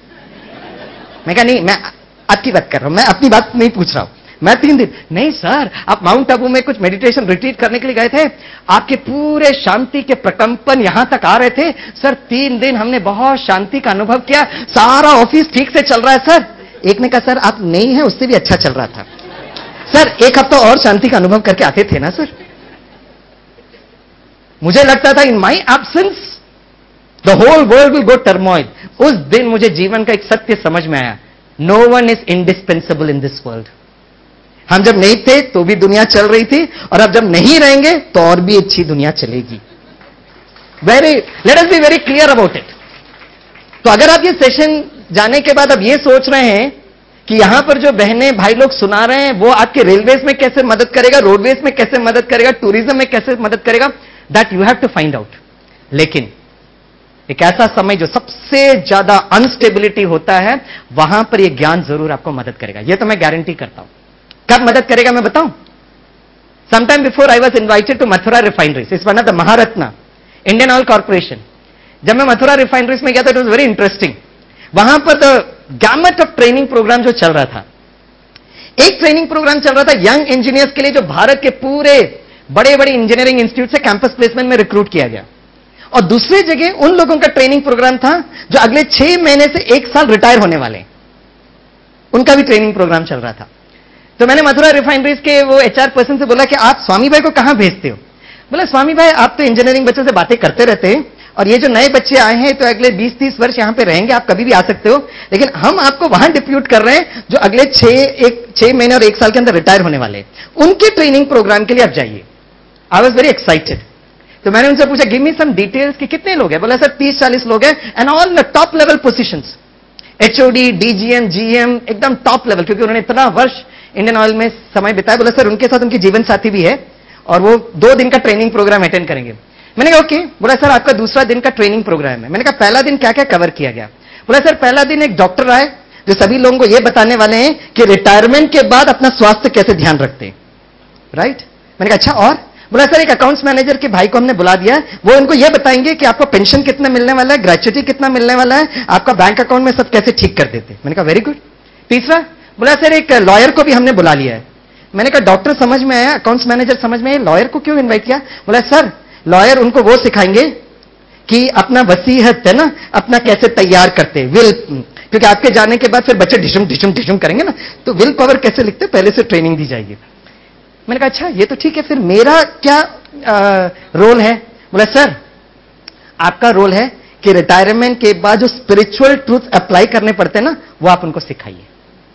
मैं कहा, नहीं, मैं आपकी बात कर रहा हूं, मैं अपनी बात नहीं पूछ रहा हूं। मैं 3 दिन नहीं सर, आप माउंट आबू में कुछ मेडिटेशन रिट्रीट करने के लिए गए थे, आपके पूरे शांति के प्रकंपन यहां तक आ रहे थे सर। 3 दिन हमने बहुत शांति का अनुभव किया, सारा ऑफिस ठीक से चल रहा है सर। एक ने कहा, सर आप नहीं है, उससे भी अच्छा चल रहा था सर, 1 हफ्ता और शांति का अनुभव करके आते थे ना सर। मुझे लगता था in my absence the whole world will go turmoil. उस दिन मुझे जीवन का एक सत्य समझ में आया, no one is indispensable in this world. हम जब नहीं थे तो भी दुनिया चल रही थी, और अब जब नहीं रहेंगे तो और भी अच्छी दुनिया चलेगी। Let us be very clear about it. तो अगर आप ये सेशन जाने के बाद अब ये सोच रहे हैं कि यहां पर जो बहनें भाई लोग सुना रहे हैं वो आपके रेलवेज में कैसे मदद करेगा, रोडवेज में कैसे मदद करेगा, टूरिज्म में कैसे मदद करेगा, that you have to find out. लेकिन एक ऐसा समय जो सबसे ज्यादा अनस्टेबिलिटी होता है, वहां पर यह ज्ञान जरूर आपको मदद करेगा। यह तो मैं गारंटी करता हूं। कब मदद करेगा मैं बताऊं? Sometime before I was invited to Mathura refineries. It's one of the Maharatna, Indian Oil Corporation. जब मैं मथुरा रिफाइनरीज में गया था, इट वॉज वेरी इंटरेस्टिंग। वहां पर the gamut of training program जो चल रहा था, एक ट्रेनिंग प्रोग्राम चल रहा था यंग इंजीनियर्स के लिए, जो भारत के पूरे बड़े बड़े इंजीनियरिंग इंस्टीट्यूट से कैंपस प्लेसमेंट में रिक्रूट किया गया। और दूसरी जगह उन लोगों का ट्रेनिंग प्रोग्राम था जो अगले 6 महीने से 1 साल रिटायर होने वाले हैं, उनका भी ट्रेनिंग प्रोग्राम चल रहा था। तो मैंने मथुरा रिफाइनरीज के वो एचआर पर्सन से बोला कि आप स्वामी भाई को कहां भेजते हो? बोला स्वामी भाई आप तो इंजीनियरिंग बच्चों से बातें करते रहते हैं, और ये जो नए बच्चे आए हैं तो अगले 20-30 वर्ष यहां पे रहेंगे, आप कभी भी आ सकते हो, लेकिन हम आपको वहां डिप्यूट कर रहे हैं जो अगले 6 महीने और 1 साल के अंदर रिटायर होने वाले हैं, उनके ट्रेनिंग प्रोग्राम के लिए आप जाइए। I was very excited. तो मैंने उनसे पूछा गिव मी सम डिटेल्स कि कितने लोग हैं? बोला सर 30-40 लोग हैं, and all the top level positions, HOD, DGM, GM, एकदम टॉप लेवल, क्योंकि उन्होंने इतना वर्ष इंडियन ऑयल में समय बिताया। बोला सर उनके साथ उनकी जीवन साथी भी है, और वो 2 दिन का ट्रेनिंग प्रोग्राम अटेंड करेंगे। मैंने कहा ओके। बोला सर आपका दूसरा दिन का ट्रेनिंग प्रोग्राम है। मैंने कहा पहला दिन क्या क्या कवर किया गया? बोला सर पहला दिन एक डॉक्टर आए जो सभी लोगों को यह बताने वाले हैं कि रिटायरमेंट के बाद अपना स्वास्थ्य कैसे ध्यान रखते हैं, राइट? मैंने कहा अच्छा और? बोला सर एक अकाउंट्स मैनेजर के भाई को हमने बुला दिया, वो इनको यह बताएंगे कि आपको पेंशन कितना मिलने वाला है, ग्रेच्युटी कितना मिलने वाला है, आपका बैंक अकाउंट में सब कैसे ठीक कर देते हैं। मैंने कहा वेरी गुड। तीसरा, बोला सर एक लॉयर को भी हमने बुला लिया है। मैंने कहा डॉक्टर समझ में आया, अकाउंट्स मैनेजर समझ में आया, लॉयर को क्यों इन्वाइट किया? बोला सर लॉयर उनको वो सिखाएंगे कि अपना वसीयत है ना, अपना कैसे तैयार करते विल, क्योंकि आपके जाने के बाद फिर बच्चे ढिशुम ढिशुम ढिशुम करेंगे ना, तो विल पावर कैसे लिखते पहले से ट्रेनिंग दी जाएगी। मैंने कहा अच्छा ये तो ठीक है, फिर मेरा क्या रोल है? बोला सर आपका रोल है कि रिटायरमेंट के बाद जो स्पिरिचुअल ट्रूथ अप्लाई करने पड़ते हैं ना, वो आप उनको सिखाइए,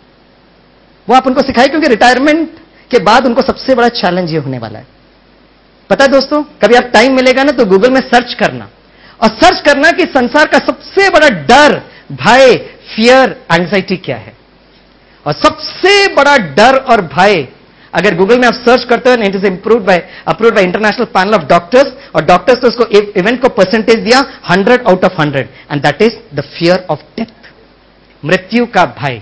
वो आप उनको सिखाइए, क्योंकि रिटायरमेंट के बाद उनको सबसे बड़ा चैलेंज ये होने वाला है। पता है दोस्तों, कभी आप टाइम मिलेगा ना तो गूगल में सर्च करना, और सर्च करना कि संसार का सबसे बड़ा डर, भय, फियर, एंजाइटी क्या है। और सबसे बड़ा डर और भय अगर गूगल में आप सर्च करते हो, it is approved by international panel of doctors, और डॉक्टर्स तो उसको इवेंट को परसेंटेज दिया 100 out of 100, and that is the fear of death, मृत्यु का भय।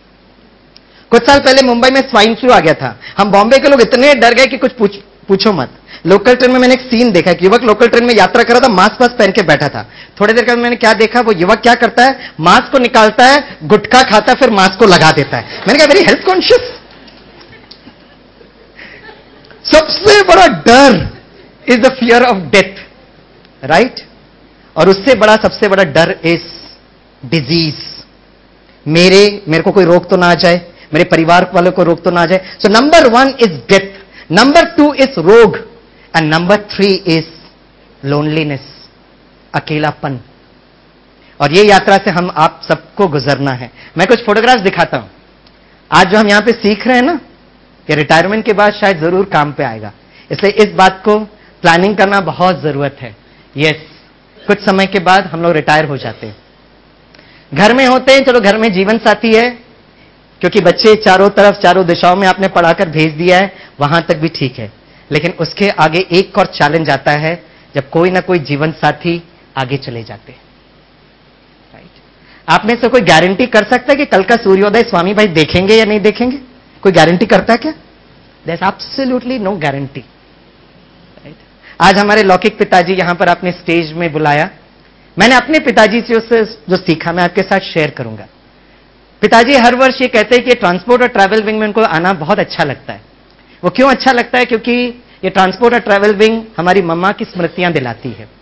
कुछ साल पहले मुंबई में स्वाइन फ्लू आ गया था। हम बॉम्बे के लोग इतने डर गए कि कुछ पूछो मत। लोकल ट्रेन में मैंने एक सीन देखा, एक युवक लोकल ट्रेन में यात्रा कर रहा था, मास्क वास्क पहन के बैठा था। थोड़ी देर के बाद मैंने क्या देखा, वो युवक क्या करता है, मास्क को निकालता है, गुटखा खाता है, फिर मास्क को लगा देता है। मैंने कहा वेरी हेल्थ कॉन्शियस। सबसे बड़ा डर is the fear of death, right? और उससे बड़ा सबसे बड़ा डर इज डिजीज। मेरे को कोई रोक तो ना आ जाए, मेरे परिवार वालों को रोक तो ना आ जाए। So number 1 is death, number 2 is rog, and number 3 is loneliness, अकेलापन। और ये यात्रा से हम आप सबको गुजरना है। मैं कुछ फोटोग्राफ्स दिखाता हूं। आज जो हम यहां पे सीख रहे हैं ना, कि रिटायरमेंट के बाद शायद जरूर काम पे आएगा, इसलिए इस बात को प्लानिंग करना बहुत जरूरत है। यस, कुछ समय के बाद हम लोग रिटायर हो जाते हैं, घर में होते हैं, चलो घर में जीवन साथी है, क्योंकि बच्चे चारों तरफ चारों दिशाओं में आपने पढ़ाकर भेज दिया है, वहां तक भी ठीक है। लेकिन उसके आगे एक और चैलेंज आता है, जब कोई ना कोई जीवन साथी आगे चले जाते हैं, राइट? आप में से कोई गारंटी कर सकता है कि कल का सूर्योदय स्वामी भाई देखेंगे या नहीं देखेंगे? कोई गारंटी करता है क्या? There is absolutely no guarantee, right? आज हमारे लौकिक पिताजी यहां पर आपने स्टेज में बुलाया, मैंने अपने पिताजी से जो सीखा मैं आपके साथ शेयर करूंगा। पिताजी हर वर्ष ये कहते हैं कि ट्रांसपोर्ट और ट्रैवल विंग में उनको आना बहुत अच्छा लगता है। वो क्यों अच्छा लगता है? क्योंकि ये ट्रांसपोर्ट और ट्रैवल विंग हमारी मम्मा की स्मृतियां दिलाती है।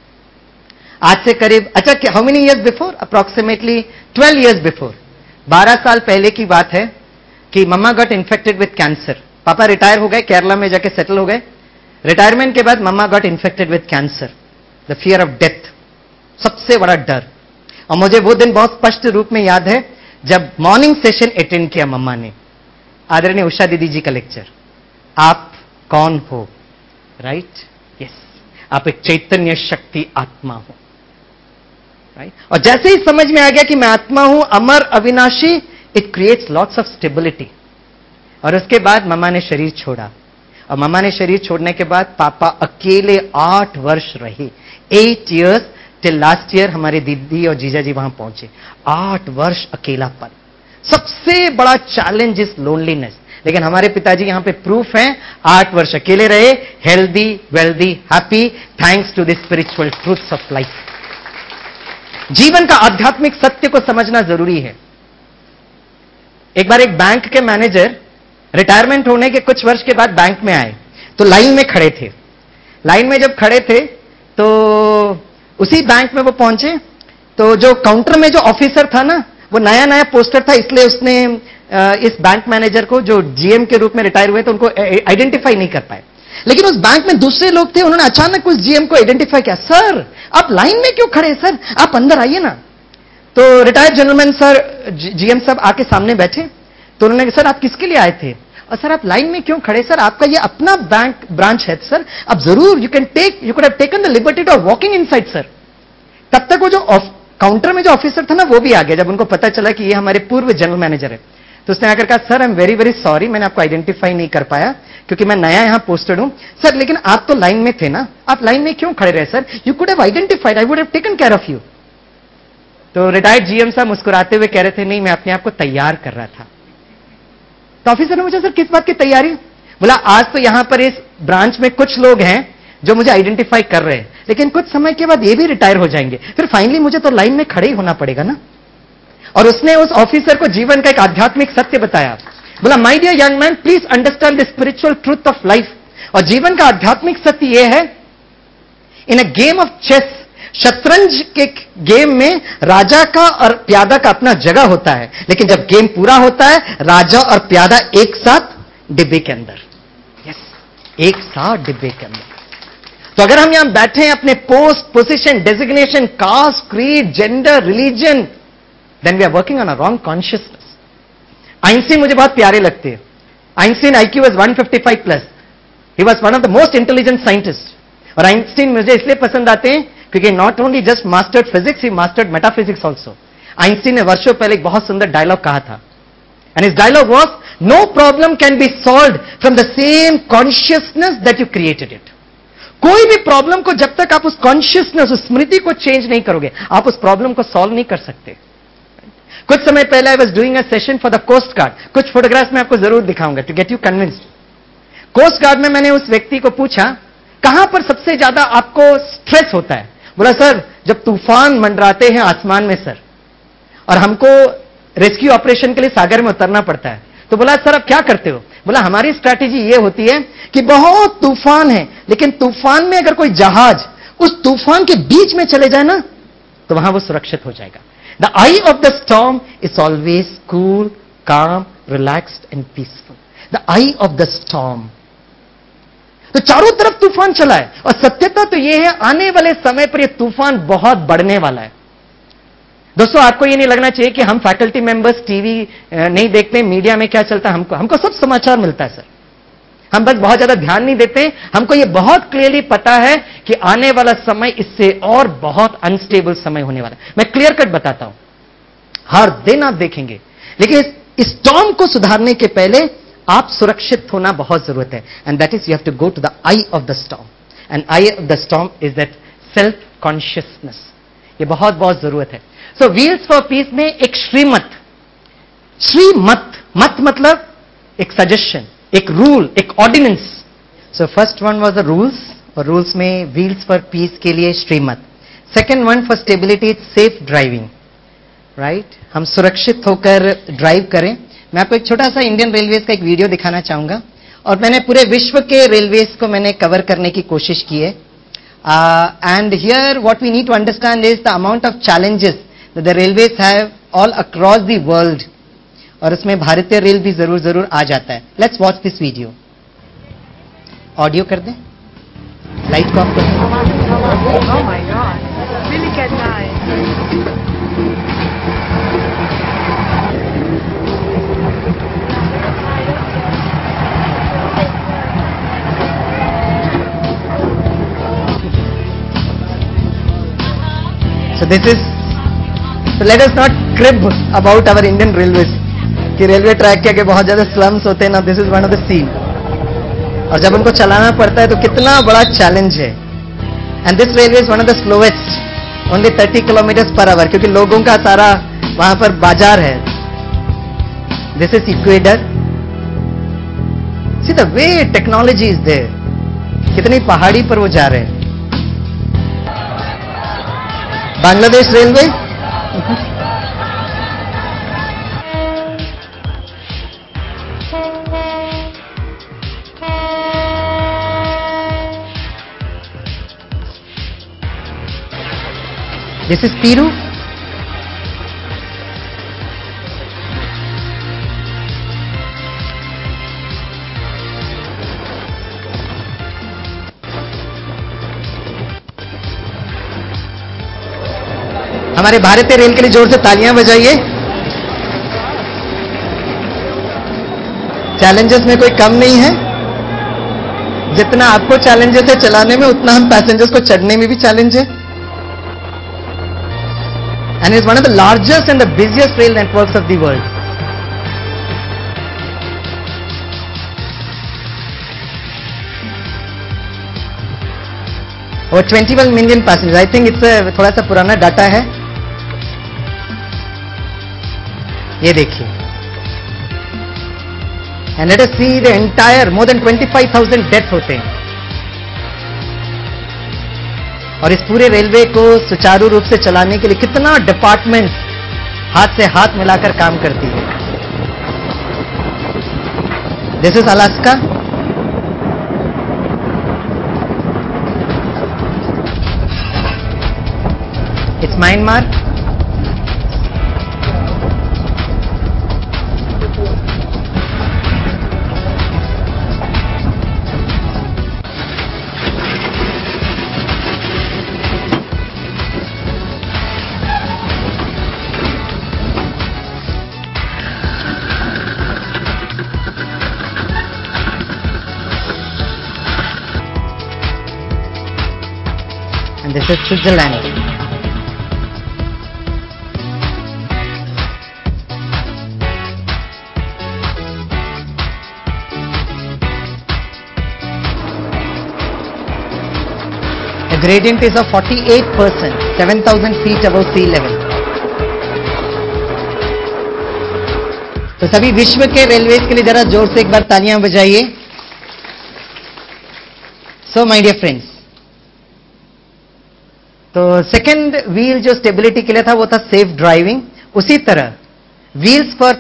आज से करीब, अच्छा how many years before? Approximately 12 years before, 12 साल पहले की बात है कि mama got infected with cancer. Papa retire हो गए, केरला में जाके सेटल हो गए। रिटायरमेंट के बाद mama got infected with cancer, the fear of death, सबसे बड़ा डर। और मुझे वो दिन बहुत स्पष्ट रूप में याद है जब मॉर्निंग सेशन अटेंड किया मम्मा ने, आदरणीय उषा दीदी जी का लेक्चर, आप कौन हो, राइट? यस, आप एक चैतन्य शक्ति आत्मा हो, राइट? और जैसे ही समझ में आ गया कि मैं आत्मा हूं, अमर अविनाशी, it creates lots of stability. और उसके बाद मम्मा ने शरीर छोड़ा, और मम्मा ने शरीर छोड़ने के बाद पापा अकेले 8 वर्ष रहे, 8 years टिल लास्ट ईयर हमारे दीदी और जीजा जी वहां पहुंचे। 8 वर्ष अकेलापन, सबसे बड़ा चैलेंज इज लोनलीनेस। लेकिन हमारे पिताजी यहां पे प्रूफ हैं, 8 वर्ष अकेले रहे, healthy, wealthy, happy, thanks to the spiritual truths of life. जीवन का आध्यात्मिक सत्य को समझना जरूरी है। एक बार एक बैंक के मैनेजर रिटायरमेंट होने के कुछ वर्ष के बाद बैंक में आए, तो लाइन में खड़े थे। लाइन में जब खड़े थे तो उसी बैंक में वो पहुंचे, तो जो काउंटर में जो ऑफिसर था ना, वो नया नया पोस्टर था, इसलिए उसने इस बैंक मैनेजर को, जो जीएम के रूप में रिटायर हुए थे, उनको आइडेंटिफाई नहीं कर पाए। लेकिन उस बैंक में दूसरे लोग थे, उन्होंने अचानक उस जीएम को आइडेंटिफाई किया। सर, आप लाइन में क्यों खड़े? सर, आप अंदर आइए ना। तो रिटायर्ड जनरलमैन सर, जीएम साहब आके सामने बैठे, तो उन्होंने कहा, सर आप किसके लिए आए थे? और सर आप लाइन में क्यों खड़े? सर आपका ये अपना बैंक ब्रांच है सर, आप जरूर you could have taken the liberty of walking inside sir. तब तक वो जो काउंटर में जो ऑफिसर था ना, वो भी आ गया। जब उनको पता चला कि ये हमारे पूर्व जनरल मैनेजर है, तो उसने आकर कहा, sir I am very very sorry, मैंने आपको आइडेंटिफाई नहीं कर पाया क्योंकि मैं नया यहां पोस्टेड हूं। सर लेकिन आप तो लाइन में थे ना, आप लाइन में क्यों खड़े रहे? Sir you could have identified, I would have taken care of you. तो रिटायर्ड जीएम साहब मुस्कुराते हुए कह रहे थे, नहीं मैं अपने आप को तैयार कर रहा था। तो ऑफिसर ने पूछा, सर किस बात की तैयारी? बोला, आज तो यहां पर इस ब्रांच में कुछ लोग हैं जो मुझे आइडेंटिफाई कर रहे हैं, लेकिन कुछ समय के बाद ये भी रिटायर हो जाएंगे, फिर फाइनली मुझे तो लाइन में खड़े ही होना पड़ेगा ना। और उसने उस ऑफिसर को जीवन का एक आध्यात्मिक सत्य बताया। बोला, my dear young man, please understand the spiritual truth of life. और जीवन का आध्यात्मिक सत्य यह है, in a game of chess, शतरंज के गेम में राजा का और प्यादा का अपना जगह होता है, लेकिन जब गेम पूरा होता है, राजा और प्यादा एक साथ डिब्बे के अंदर। यस, एक साथ डिब्बे के अंदर। तो अगर हम यहां बैठे हैं अपने post, position, designation, caste, creed, gender, religion, then we are working on a wrong consciousness. Einstein मुझे बहुत प्यारे लगते हैं। Einstein IQ was 155 plus. He was one of the most intelligent scientist. और आइंस्टीन मुझे इसलिए पसंद आते हैं क्योंकि not only just mastered physics, he mastered metaphysics also. Einstein ने वर्षों पहले एक बहुत सुंदर डायलॉग कहा था, and his dialogue was, no problem can be solved from the same consciousness that you created it. कोई भी प्रॉब्लम को जब तक आप उस कॉन्शियसनेस, उस स्मृति को चेंज नहीं करोगे, आप उस प्रॉब्लम को सॉल्व नहीं कर सकते। कुछ समय पहले I was doing a session for the coast guard. कुछ फोटोग्राफ्स में आपको जरूर दिखाऊंगा to get you convinced. Coast guard में मैंने उस व्यक्ति को पूछा, कहां पर सबसे ज्यादा आपको स्ट्रेस होता है? बोला, सर जब तूफान मंडराते हैं आसमान में सर, और हमको रेस्क्यू ऑपरेशन के लिए सागर में उतरना पड़ता है। तो बोला, सर आप क्या करते हो? बोला, हमारी स्ट्रैटेजी ये होती है कि बहुत तूफान है, लेकिन तूफान में अगर कोई जहाज उस तूफान के बीच में चले जाए ना, तो वहां वो सुरक्षित हो जाएगा। The eye of the storm is always cool, calm, relaxed and peaceful. The eye of the storm. तो चारों तरफ तूफान चला है, और सत्यता तो यह है, आने वाले समय पर यह तूफान बहुत बढ़ने वाला है। दोस्तों आपको यह नहीं लगना चाहिए कि हम फैकल्टी मेंबर्स टीवी नहीं देखते, मीडिया में क्या चलता है, हमको सब समाचार मिलता है सर। हम बस बहुत ज्यादा ध्यान नहीं देते। हमको यह बहुत क्लियरली पता है कि आने वाला समय इससे और बहुत अनस्टेबल समय होने वाला है। मैं क्लियर कट बताता हूं, हर दिन आप देखेंगे। लेकिन इस स्टॉर्म को सुधारने के पहले आप सुरक्षित होना बहुत जरूरत है, and that is you have to go to the eye of the storm, and eye of the storm is that self consciousness. ये बहुत बहुत जरूरत है। सो व्हील्स फॉर पीस में एक श्रीमत मत मतलब एक सजेशन, एक रूल, एक ordinance. So first one was the rules, और रूल्स में व्हील्स फॉर पीस के लिए श्रीमत। Second one for stability, safe driving, right? हम सुरक्षित होकर ड्राइव करें। मैं आपको एक छोटा सा इंडियन रेलवेज का एक वीडियो दिखाना चाहूंगा, और मैंने पूरे विश्व के रेलवेज को मैंने कवर करने की कोशिश की है। And here what we need to understand is the amount of challenges that the railways have all across the world, और उसमें भारतीय रेल भी जरूर आ जाता है। Let's watch this video. Audio कर दें, लाइट को ऑफ कर दें। Oh my God. Really can die. So this is, so let us not crib about our Indian railways कि रेलवे ट्रैक के आगे बहुत ज्यादा स्लम्स होते हैं ना। This is one of the scene, और जब उनको चलाना पड़ता है तो कितना बड़ा चैलेंज है। And this railway is one of the slowest, only 30 kilometre per hour, क्योंकि लोगों का सारा वहां पर बाजार है। This is Ecuador. See the way technology is there, कितनी पहाड़ी पर वो जा रहे हैं। Bangladesh railway, this is Peru, हमारे भारतीय रेल के लिए जोर से तालियां बजाइए। चैलेंजेस में कोई कम नहीं है, जितना आपको चैलेंजेस है चलाने में, उतना हम पैसेंजर्स को चढ़ने में भी चैलेंज है। And is one of the largest and the busiest rail networks of the world. और 21 million passengers, I think it's थोड़ा सा पुराना डाटा है। ये देखिए, and let us see the entire, more than 25,000 death होते हैं। और इस पूरे रेलवे को सुचारू रूप से चलाने के लिए कितना डिपार्टमेंट हाथ से हाथ मिलाकर काम करती है। This is Alaska, it's Myanmar, and this is Switzerland. The gradient is of 48%, 7,000 feet above sea level. तो सभी विश्व के रेलवेज के लिए जरा जोर से एक बार तालियां बजाइए। सो माय डियर फ्रेंड्स, तो सेकंड व्हील जो स्टेबिलिटी के लिए था वो था सेफ ड्राइविंग। उसी तरह व्हील्स फॉर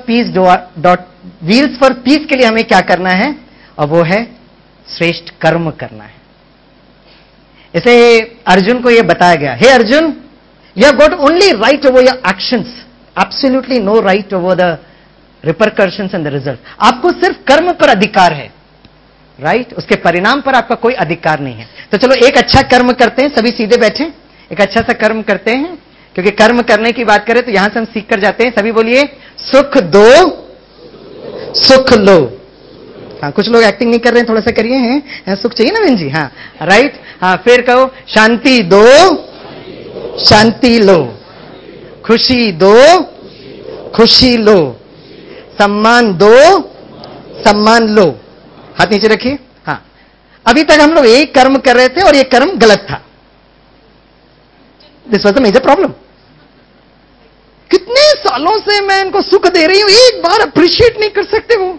पीस के लिए हमें क्या करना है, और वो है श्रेष्ठ कर्म करना है। इसे अर्जुन को यह बताया गया, हे Arjun, you have got only right over your actions, absolutely no right over the repercussions and the result. आपको सिर्फ कर्म पर अधिकार है, राइट? उसके परिणाम पर आपका कोई अधिकार नहीं है। तो चलो एक अच्छा कर्म करते हैं, सभी सीधे बैठे, एक अच्छा सा कर्म करते हैं, क्योंकि कर्म करने की बात करें तो यहां से हम सीख कर जाते हैं। सभी बोलिए, सुख दो सुख लो। हाँ, कुछ लोग एक्टिंग नहीं कर रहे हैं, थोड़ा सा करिए। हैं सुख चाहिए ना बहन जी? हाँ, राइट। हाँ, फिर कहो, शांति दो शांति लो, खुशी दो खुशी लो, सम्मान दो सम्मान लो। हाथ नीचे रखिए। हाँ, अभी तक हम लोग एक कर्म कर रहे थे और ये कर्म गलत था। This was the major problem. कितने सालों से मैं इनको सुख दे रही हूं, एक बार अप्रिशिएट नहीं कर सकते वो।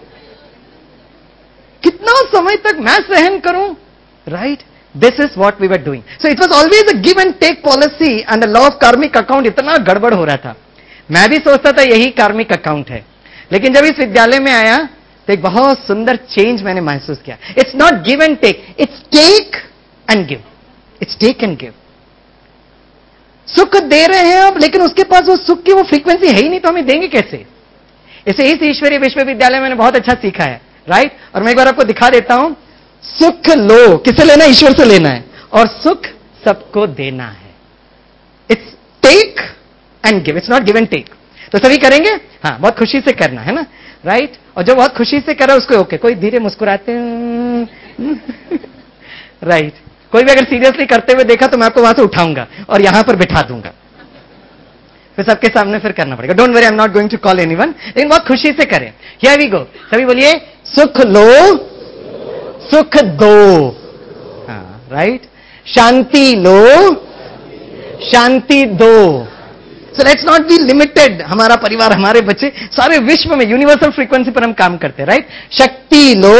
कितना समय तक मैं सहन करूं, right? This is what we were doing. So it was always a give and take policy, and the law of karmic account इतना गड़बड़ हो रहा था। मैं भी सोचता था यही कार्मिक अकाउंट है, लेकिन जब इस विद्यालय में आया तो एक बहुत सुंदर चेंज मैंने महसूस किया। It's not give and take, it's take and give. It's take and give. सुख दे रहे हैं अब, लेकिन उसके पास वो सुख की वो फ्रीक्वेंसी है ही नहीं, तो हमें देंगे कैसे? इसे इस ईश्वरीय विश्वविद्यालय में मैंने बहुत अच्छा सीखा है, राइट? और मैं एक बार आपको दिखा देता हूं। सुख लो, किसे लेना है? ईश्वर से लेना है, और सुख सबको देना है। It's take and give, it's not give and take. तो सभी करेंगे? हाँ, बहुत खुशी से करना है ना, राइट? और जो बहुत खुशी से कर रहा है उसको ओके, कोई धीरे मुस्कुराते राइट? कोई भी अगर सीरियसली करते हुए देखा तो मैं आपको वहां से उठाऊंगा और यहां पर बिठा दूंगा, फिर सबके सामने फिर करना पड़ेगा। Don't worry, I am not going to call anyone, लेकिन बहुत खुशी से करें। Here we go. सभी बोलिए, सुख लो सुख दो। हाँ, राइट? शांति लो शांति दो। So let's not be limited. हमारा परिवार, हमारे बच्चे, सारे विश्व में यूनिवर्सल फ्रीक्वेंसी पर हम काम करते हैं, राइट? शक्ति लो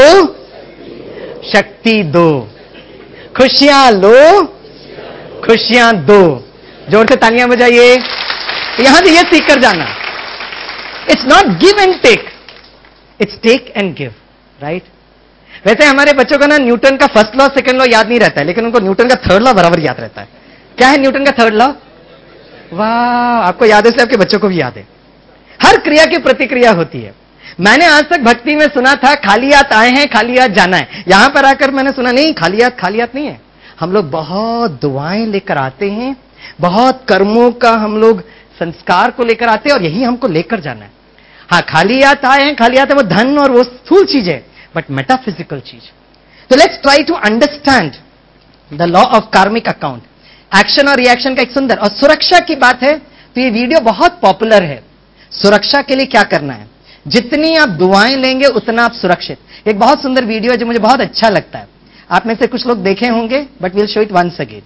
शक्ति दो, खुशियां लो खुशियां दो। जोर से तालियां बजाइए। यहां से ये सीख कर जाना, it's not give and take, it's take and give, right? वैसे हमारे बच्चों को ना न्यूटन का फर्स्ट लॉ सेकंड लॉ याद नहीं रहता है, लेकिन उनको न्यूटन का थर्ड लॉ बराबर याद रहता है। क्या है न्यूटन का थर्ड लॉ? वाह, आपको याद है, इसलिए आपके बच्चों को भी याद है। हर क्रिया की प्रतिक्रिया होती है। मैंने आज तक भक्ति में सुना था खाली हाथ आए हैं, खाली हाथ जाना है। यहां पर आकर मैंने सुना नहीं, खाली हाथ नहीं है। हम लोग बहुत दुआएं लेकर आते हैं, बहुत कर्मों का हम लोग संस्कार को लेकर आते हैं, और यही हमको लेकर जाना है। हाँ, खाली हाथ आए हैं, खाली हाथ है, वो धन और वो स्थूल चीज है, बट मेटाफिजिकल चीज। तो let's try to understand the law of karmic account. Action और रिएक्शन का एक सुंदर, और सुरक्षा की बात है तो ये वीडियो बहुत पॉपुलर है। सुरक्षा के लिए क्या करना है? जितनी आप दुआएं लेंगे उतना आप सुरक्षित। एक बहुत सुंदर वीडियो है जो मुझे बहुत अच्छा लगता है, आप में से कुछ लोग देखे होंगे, but will show it once again.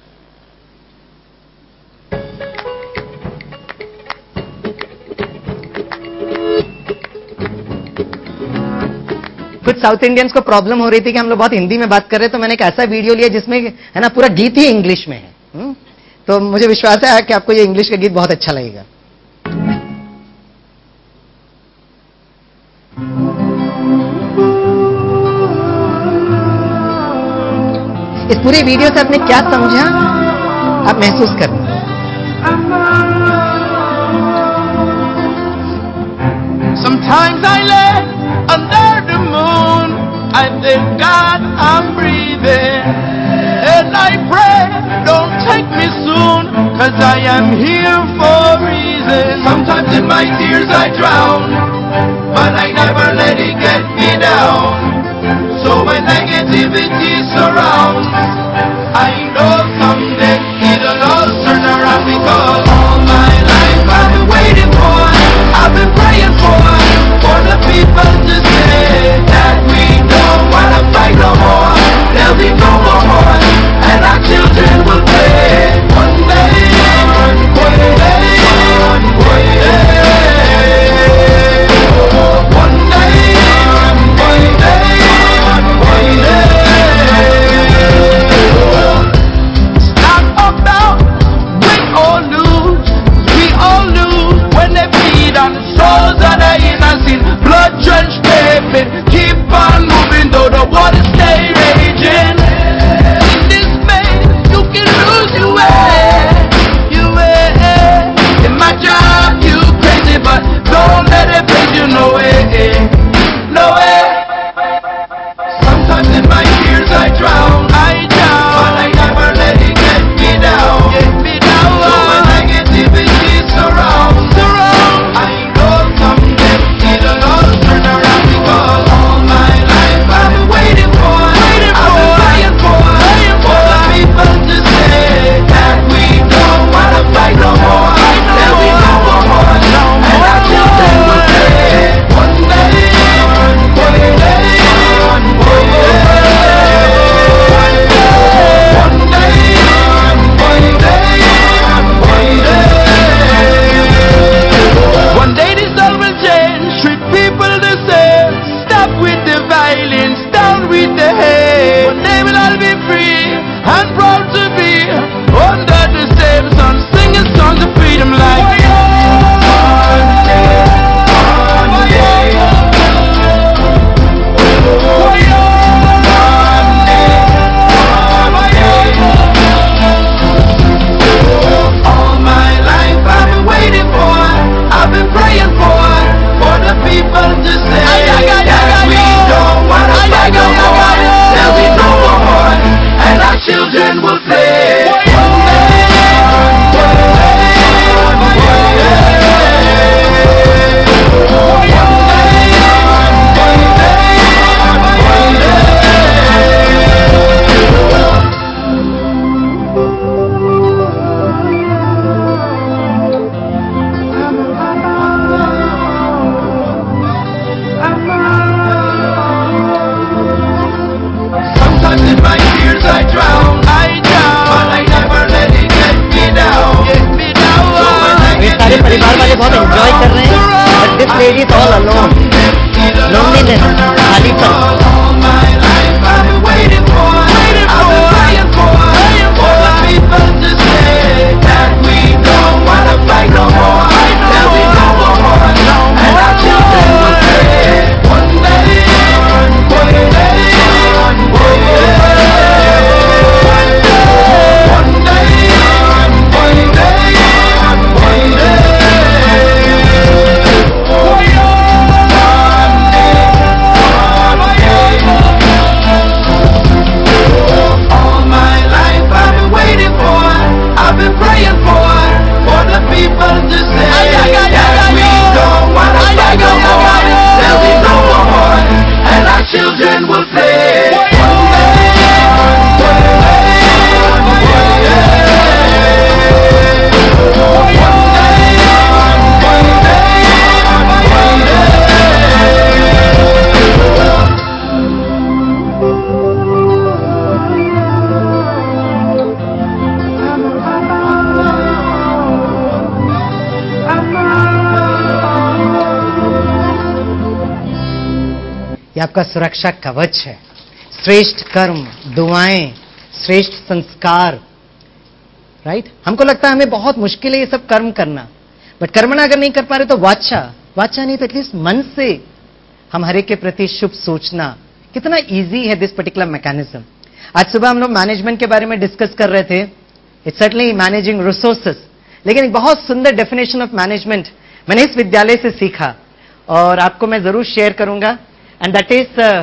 कुछ साउथ इंडियंस को प्रॉब्लम हो रही थी कि हम लोग बहुत हिंदी में बात कर रहे हैं, तो मैंने एक ऐसा वीडियो लिया जिसमें है ना पूरा गीत ही इंग्लिश में है। तो मुझे विश्वास है कि आपको ये इंग्लिश का गीत बहुत अच्छा लगेगा। इस पूरी वीडियो से आपने क्या समझा, आप महसूस करना। Sometimes I lay under the moon, I thank God I'm breathing, and I pray, don't take me soon, 'cause I am here for a reason. Sometimes in my tears I drown, but I never let it get me down. So when negativity surrounds, I know someday it'll all turn around, because all my life I've been waiting for, I've been praying for the people to say that we don't wanna fight no more. There'll be no more, and our children will play. One day, one day, one day, one day, one day, one day. Stand up now, win or lose, we all lose when they feed on the souls of the innocent. Blood drenched pavement, keep on moving though the water stay raging. In this maze, you can lose your way, your way. In my job, you crazy, but don't let it face you, no way, no way. Sometimes in my tears I drown, but I never let it get me down, So when negativity surrounds, I know someday it'll all turn around, because all my life I've been waiting for, I've been praying for the people to say that we don't wanna fight no more. There'll be no more, and our children will say one day, one day, one day, one day, one day this all will change, treat people the same, stop with the violence, down with the hate. One day we'll all be free and proud to be under the same sun, singing songs of freedom like one day, one day, all my life I've been waiting for, I've been praying for the people to say that we don't wanna fight no more. There'll be no more, and our children will play. One day, one day, one Sometimes in my tears I drown, but I never let it get me down, So when ये सारे परिवार वाले बहुत एंजॉय कर रहे हैं, but this lady is all alone, loneliness, खालीपन। all my life I've been waiting for, I've been praying for the people to say that ये आपका सुरक्षा कवच है। श्रेष्ठ कर्म, दुआएं, श्रेष्ठ संस्कार, राइट? हमको लगता है हमें बहुत मुश्किल है ये सब कर्म करना, बट कर्मणा अगर नहीं कर पा रहे तो वाचा नहीं तो एटलीस्ट मन से हम हरे के प्रति शुभ सोचना, कितना इजी है दिस पर्टिकुलर मैकेनिज्म। आज सुबह हम लोग मैनेजमेंट के बारे में डिस्कस कर रहे थे। इट्स सर्टनली मैनेजिंग रिसोर्सेस, लेकिन एक बहुत सुंदर डेफिनेशन ऑफ मैनेजमेंट मैंने इस विद्यालय से सीखा और आपको मैं जरूर शेयर करूंगा, एंड दैट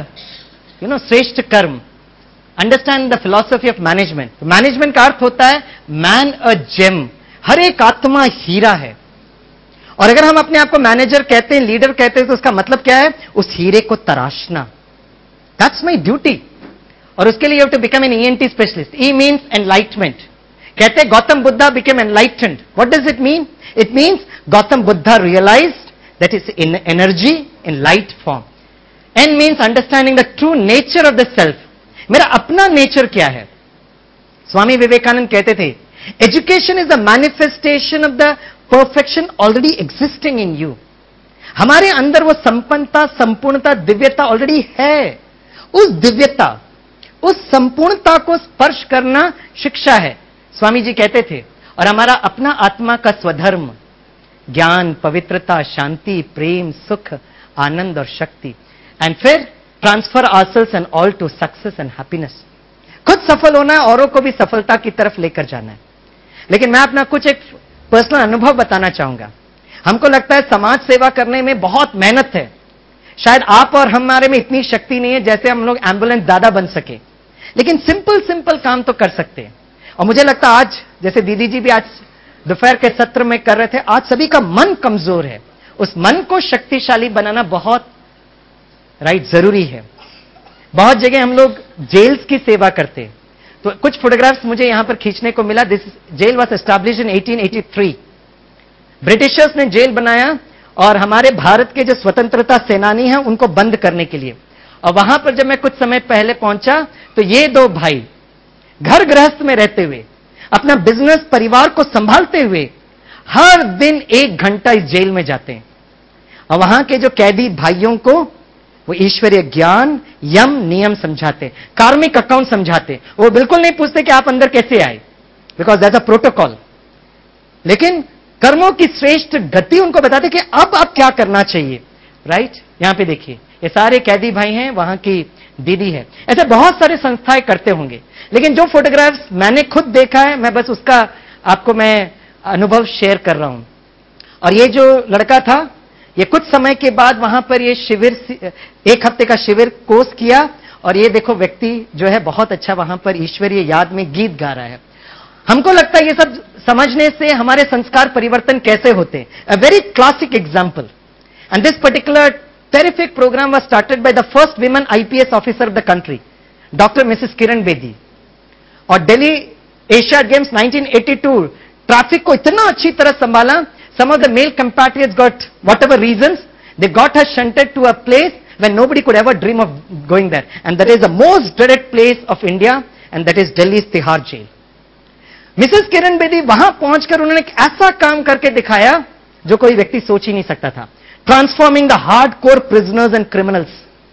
इज श्रेष्ठ कर्म। Understand the philosophy of management. Management का अर्थ होता है मैन अ जेम, हर एक आत्मा हीरा है। और अगर हम अपने आप को मैनेजर कहते हैं, लीडर कहते हैं, तो उसका मतलब क्या है? उस हीरे को तराशना। That's my duty. और उसके लिए you have to become an ENT specialist. E means enlightenment. कहते हैं Gautam Buddha became enlightened. What does it mean? It means Gautam Buddha realised that is in energy in light form. N means understanding the true nature of the self. मेरा अपना नेचर क्या है? स्वामी विवेकानंद कहते थे education is the manifestation of the perfection already existing in you. हमारे अंदर वो संपन्नता, संपूर्णता, दिव्यता ऑलरेडी है। उस दिव्यता, उस संपूर्णता को स्पर्श करना शिक्षा है, स्वामी जी कहते थे। और हमारा अपना आत्मा का स्वधर्म ज्ञान, पवित्रता, शांति, प्रेम, सुख, आनंद और शक्ति। एंड फिर transfer ourselves and all to success and happiness. खुद सफल होना है, औरों को भी सफलता की तरफ लेकर जाना है। लेकिन मैं अपना कुछ एक पर्सनल अनुभव बताना चाहूंगा। हमको लगता है समाज सेवा करने में बहुत मेहनत है। शायद आप और हमारे में इतनी शक्ति नहीं है जैसे हम लोग एम्बुलेंस दादा बन सके, लेकिन सिंपल काम तो कर सकते हैं। और मुझे लगता है आज, जैसे दीदी जी भी आज दोपहर के सत्र में कर रहे थे, आज सभी का मन कमजोर है। उस मन को शक्तिशाली बनाना बहुत जरूरी है। बहुत जगह हम लोग जेल्स की सेवा करते हैं। तो कुछ फोटोग्राफ्स मुझे यहां पर खींचने को मिला। This jail was established in 1883। Britishers ने जेल बनाया और हमारे भारत के जो स्वतंत्रता सेनानी हैं उनको बंद करने के लिए। और वहां पर जब मैं कुछ समय पहले पहुंचा तो ये दो भाई घर गृहस्थ में रहते हुए, अपना बिजनेस, परिवार को संभालते हुए हर दिन 1 घंटा इस जेल में जाते हैं। और वहां के जो कैदी भाइयों को वो ईश्वरीय ज्ञान, यम, नियम समझाते, कार्मिक अकाउंट समझाते। वो बिल्कुल नहीं पूछते कि आप अंदर कैसे आए, बिकॉज दैट्स अ प्रोटोकॉल। लेकिन कर्मों की श्रेष्ठ गति उनको बताते कि अब आप क्या करना चाहिए, राइट? यहां पे देखिए, ये सारे कैदी भाई हैं, वहां की दीदी है। ऐसे बहुत सारे संस्थाएं करते होंगे, लेकिन जो फोटोग्राफ्स मैंने खुद देखा है, मैं बस उसका आपको मैं अनुभव शेयर कर रहा हूं। और ये जो लड़का था, ये कुछ समय के बाद वहां पर ये शिविर, 1 हफ्ते का शिविर कोर्स किया। और ये देखो व्यक्ति जो है बहुत अच्छा वहां पर ईश्वरीय याद में गीत गा रहा है। हमको लगता है ये सब समझने से हमारे संस्कार परिवर्तन कैसे होते हैं। A very classic example, and this particular terrific programme was started by the first women IPS officer of the country, doctor Mrs Kiran Bedi. और दिल्ली एशिया गेम्स 1982 ट्रैफिक को इतना अच्छी तरह संभाला। Some of the male compatriots got whatever reasons, they got her shunted to a place where nobody could ever dream of going there, and that is the most dreaded place of India, and that is Delhi's Tihar jail. Mrs Kiran Bedi वहां पहुंचकर उन्होंने एक ऐसा काम करके दिखाया जो कोई व्यक्ति सोच ही नहीं सकता था। Transforming the hardcore prisoners and criminals.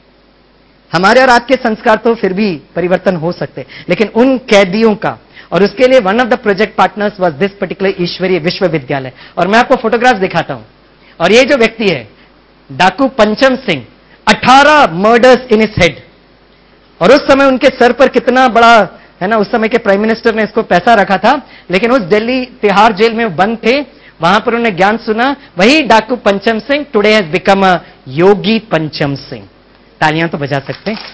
हमारे और आपके संस्कार तो फिर भी परिवर्तन हो सकते, लेकिन उन कैदियों का, और उसके लिए one of the project partners was this particular Ishwariya Vishwavidyalaya. और मैं आपको फोटोग्राफ दिखाता हूं। और ये जो व्यक्ति है डाकू Pancham Singh, 18 murders in his head. और उस समय उनके सर पर कितना बड़ा है ना, उस समय के प्राइम मिनिस्टर ने इसको पैसा रखा था, लेकिन उस दिल्ली तिहाड़ जेल में वो बंद थे। वहां पर उन्होंने ज्ञान सुना। वही डाकू Pancham Singh today has become a yogi Pancham Singh. तालियां तो बजा सकते हैं।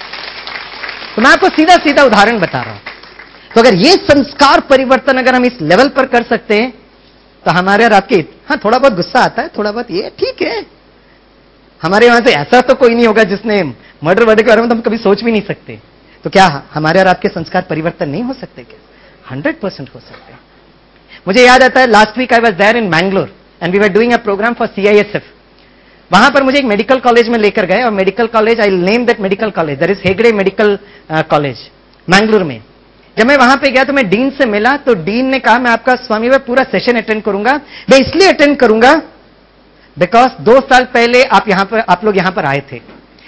तो मैं आपको सीधा सीधा उदाहरण बता रहा हूं। तो अगर ये संस्कार परिवर्तन अगर हम इस लेवल पर कर सकते हैं तो हमारे और आपके, हाँ थोड़ा बहुत गुस्सा आता है, थोड़ा बहुत ये ठीक है। हमारे वहां से ऐसा तो कोई नहीं होगा जिसने मर्डर वर्डर के बारे में तो हम कभी सोच भी नहीं सकते। तो क्या हमारे और आपके संस्कार परिवर्तन नहीं हो सकते क्या? 100% हो सकते हैं। मुझे याद आता है last week I was there in Mangalore and we were doing a programme for CISF। वहां पर मुझे एक मेडिकल कॉलेज में लेकर गए, और medical college, I name that medical college, that is Hegde medical college Mangalore में। जब मैं वहां पे गया तो मैं डीन से मिला, तो डीन ने कहा मैं आपका स्वामी भाई पूरा सेशन अटेंड करूंगा। मैं इसलिए अटेंड करूंगा बिकॉज 2 साल पहले आप लोग यहां पर आए थे,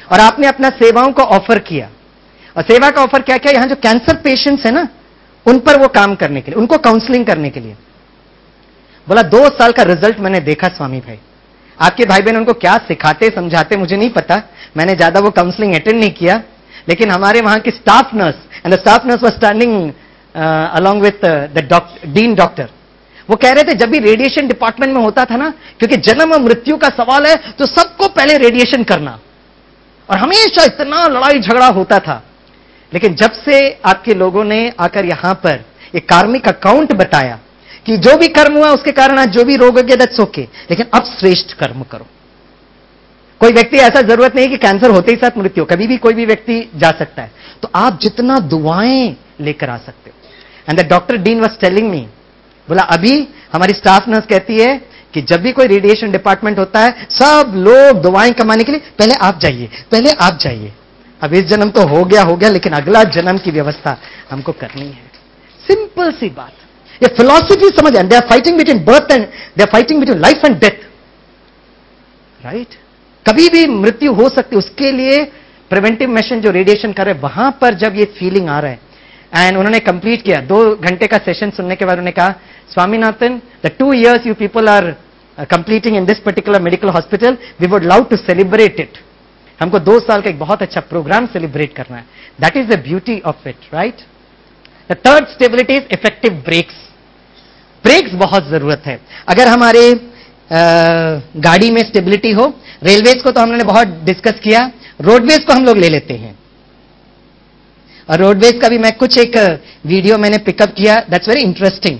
और आपने अपना सेवाओं को ऑफर किया। और सेवा का ऑफर क्या किया? यहां जो कैंसर पेशेंट्स है ना, उन पर वो काम करने के लिए, उनको काउंसलिंग करने के लिए। बोला 2 साल का रिजल्ट मैंने देखा स्वामी भाई। आपके भाई बहन उनको क्या सिखाते समझाते मुझे नहीं पता, मैंने ज्यादा वो काउंसलिंग अटेंड नहीं किया, लेकिन हमारे वहां की staff nurse, and the staff nurse was standing along with the dean doctor, वो कह रहे थे जब भी रेडिएशन डिपार्टमेंट में होता था ना, क्योंकि जन्म और मृत्यु का सवाल है तो सबको पहले रेडिएशन करना, और हमेशा इतना लड़ाई झगड़ा होता था। लेकिन जब से आपके लोगों ने आकर यहां पर एक कार्मिक अकाउंट बताया कि जो भी कर्म हुआ उसके कारण आज जो भी रोग हो गया दैट्स ओके, लेकिन अब श्रेष्ठ कर्म करो। कोई व्यक्ति ऐसा जरूरत नहीं कि कैंसर होते ही साथ मृत्यु, कभी भी कोई भी व्यक्ति जा सकता है, तो आप जितना दुआएं लेकर आ सकते हो। And the doctor dean was telling me, बोला अभी हमारी स्टाफ नर्स कहती है कि जब भी कोई रेडिएशन डिपार्टमेंट होता है सब लोग दुआएं कमाने के लिए पहले आप जाइए, पहले आप जाइए। अब इस जन्म तो हो गया, लेकिन अगला जन्म की व्यवस्था हमको करनी है। सिंपल सी बात, ये फिलॉसफी समझ, they are fighting between birth and they are fighting between life and death, right. कभी भी मृत्यु हो सकती है, उसके लिए प्रिवेंटिव मेशन जो रेडिएशन कर रहे हैं, वहां पर जब ये फीलिंग आ रहा है, एंड उन्होंने कंप्लीट किया 2 घंटे का सेशन सुनने के बाद उन्होंने कहा, Swaminathan, the 2 years you people are completing in this particular medical hospital, we would love to celebrate it. हमको 2 साल का एक बहुत अच्छा प्रोग्राम सेलिब्रेट करना है। That is the beauty of it, right. The third stability is effective brakes. Brakes बहुत जरूरत है। अगर हमारे गाड़ी में स्टेबिलिटी हो, रेलवेज को तो हमने बहुत डिस्कस किया, रोडवेज को हम लोग ले लेते हैं। और रोडवेज का भी मैं कुछ एक वीडियो मैंने पिकअप किया, दैट्स वेरी इंटरेस्टिंग।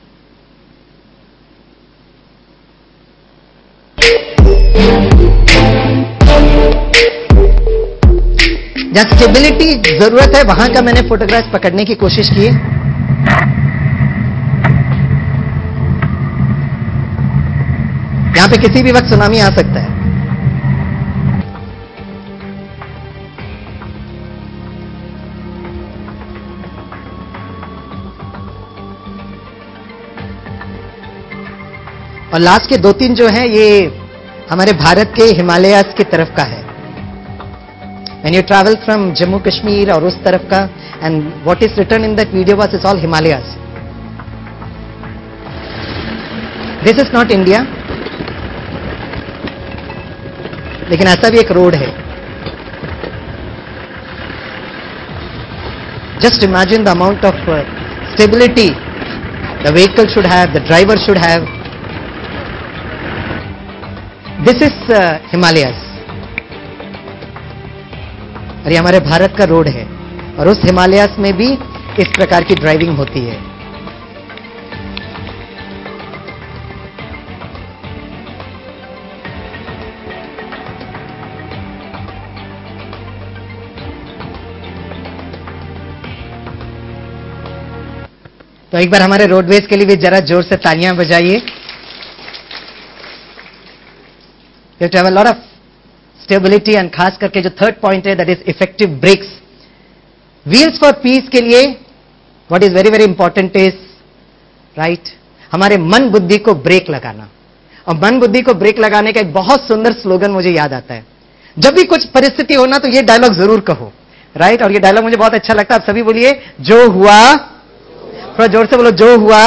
जहां स्टेबिलिटी जरूरत है वहां का मैंने फोटोग्राफ पकड़ने की कोशिश की। यहां पे किसी भी वक्त सुनामी आ सकता है। और लास्ट के 2-3 जो हैं ये हमारे भारत के हिमालयास की तरफ का है। When you travel from Jammu Kashmir और उस तरफ का, and what is written in that video was it's all Himalayas. This is not India, लेकिन ऐसा भी एक रोड है। Just imagine the amount of stability the vehicle should have, the driver should have. This is Himalayas. और ये हमारे भारत का रोड है, और उस हिमालयास में भी इस प्रकार की ड्राइविंग होती है। तो एक बार हमारे रोडवेज के लिए भी जरा जोर से तालियां बजाइए। You have to have a lot of stability, and खास करके जो थर्ड पॉइंट है that is effective brakes. Wheels for peace के लिए what is very very important is, right, हमारे मन बुद्धि को ब्रेक लगाना। और मन बुद्धि को ब्रेक लगाने का एक बहुत सुंदर स्लोगन मुझे याद आता है। जब भी कुछ परिस्थिति हो ना तो ये डायलॉग जरूर कहो, राइट। और ये डायलॉग मुझे बहुत अच्छा लगता है। आप सभी बोलिए, जो हुआ, थोड़ा जोर से बोलो, जो हुआ।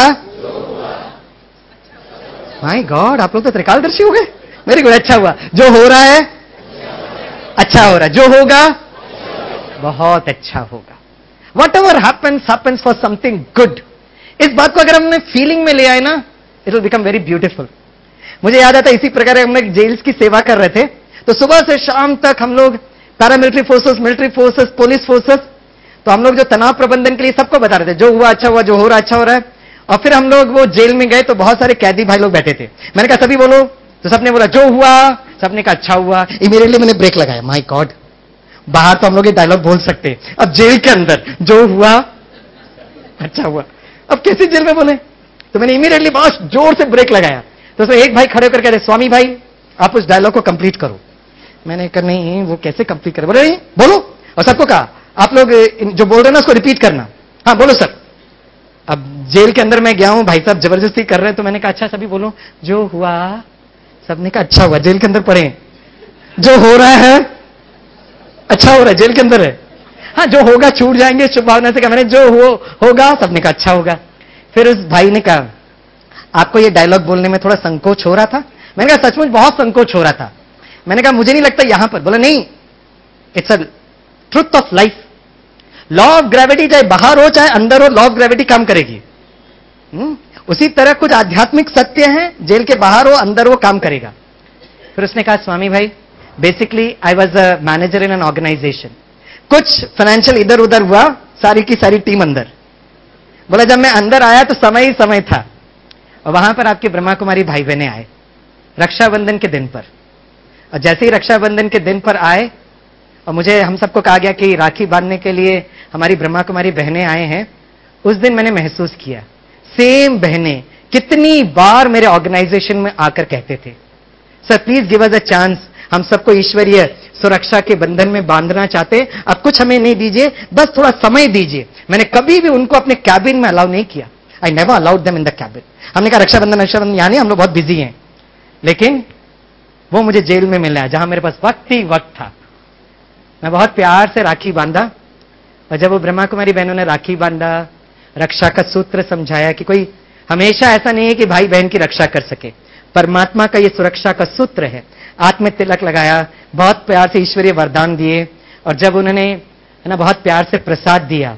माय गॉड, आप लोग तो त्रिकालदर्शी हो गए। वेरी गुड, अच्छा हुआ। जो हो रहा है अच्छा हो रहा है, जो होगा बहुत अच्छा होगा। Whatever happens for something good. इस बात को अगर हमने फीलिंग में ले आए ना, it will become very beautiful. मुझे याद आता है इसी प्रकार हम लोग जेल्स की सेवा कर रहे थे, तो सुबह से शाम तक हम लोग paramilitary forces, military forces, police forces, तो हम लोग जो तनाव प्रबंधन के लिए सबको बता रहे थे, जो हुआ अच्छा हुआ, जो हो रहा अच्छा हो रहा है। और फिर हम लोग वो जेल में गए तो बहुत सारे कैदी भाई लोग बैठे थे। मैंने कहा सभी बोलो, तो सबने बोला जो हुआ, सबने कहा अच्छा हुआ। इमीडिएटली मैंने ब्रेक लगाया। माय गॉड, बाहर तो हम लोग ये डायलॉग बोल सकते, अब जेल के अंदर जो हुआ अच्छा हुआ, अब कैसे जेल में बोले। तो मैंने इमीडिएटली बहुत जोर से ब्रेक लगाया। तो उसमें एक भाई खड़े होकर कहते, स्वामी भाई आप उस डायलॉग को कंप्लीट करो। मैंने कहा नहीं, वो कैसे कंप्लीट करे। बोले नहीं, बोलो। और सबको कहा आप लोग जो बोल रहे हैं ना उसको रिपीट करना। हाँ बोलो सर। अब जेल के अंदर मैं गया हूं, भाई साहब जबरदस्ती कर रहे हैं, तो मैंने कहा अच्छा सभी बोलो, जो हुआ। सबने कहा अच्छा हुआ। जेल के अंदर पढ़े, जो हो रहा है अच्छा हो रहा है, जेल के अंदर है। हाँ, जो होगा छूट जाएंगे, शुभ भावना से कहा मैंने, जो होगा सबने कहा अच्छा होगा। फिर उस भाई ने कहा आपको ये डायलॉग बोलने में थोड़ा संकोच हो रहा था? मैंने कहा सचमुच बहुत संकोच हो रहा था। मैंने कहा मुझे नहीं लगता यहां पर। बोला नहीं, it's a truth of life. Law of gravity चाहे बाहर हो चाहे अंदर हो, लॉ ऑफ ग्रेविटी काम करेगी। उसी तरह कुछ आध्यात्मिक सत्य हैं, जेल के बाहर हो अंदर हो काम करेगा। फिर उसने कहा स्वामी भाई, basically I was a manager in an organisation, कुछ फाइनेंशियल इधर उधर हुआ, सारी की सारी टीम अंदर। बोला जब मैं अंदर आया तो समय ही समय था, और वहां पर आपके ब्रह्मा कुमारी भाई बहने आए रक्षाबंधन के दिन पर। और जैसे ही रक्षाबंधन के दिन पर आए और मुझे हम सबको कहा गया कि राखी बांधने के लिए हमारी ब्रह्मा कुमारी बहनें आए हैं, उस दिन मैंने महसूस किया सेम बहनें कितनी बार मेरे ऑर्गेनाइजेशन में आकर कहते थे sir please give us a chance, हम सबको ईश्वरीय सुरक्षा के बंधन में बांधना चाहते, अब कुछ हमें नहीं दीजिए, बस थोड़ा समय दीजिए। मैंने कभी भी उनको अपने कैबिन में अलाउ नहीं किया। I never allowed them in the cabin. हमने कहा रक्षाबंधन यानी हम लोग बहुत बिजी हैं, लेकिन वो मुझे जेल में मिला जहां मेरे पास वक्त ही वक्त था। मैं बहुत प्यार से राखी बांधा, और जब वो ब्रह्मा कुमारी बहनों ने राखी बांधा, रक्षा का सूत्र समझाया कि कोई हमेशा ऐसा नहीं है कि भाई बहन की रक्षा कर सके, परमात्मा का ये सुरक्षा का सूत्र है। आत्म तिलक लगाया, बहुत प्यार से ईश्वरीय वरदान दिए, और जब उन्होंने है ना बहुत प्यार से प्रसाद दिया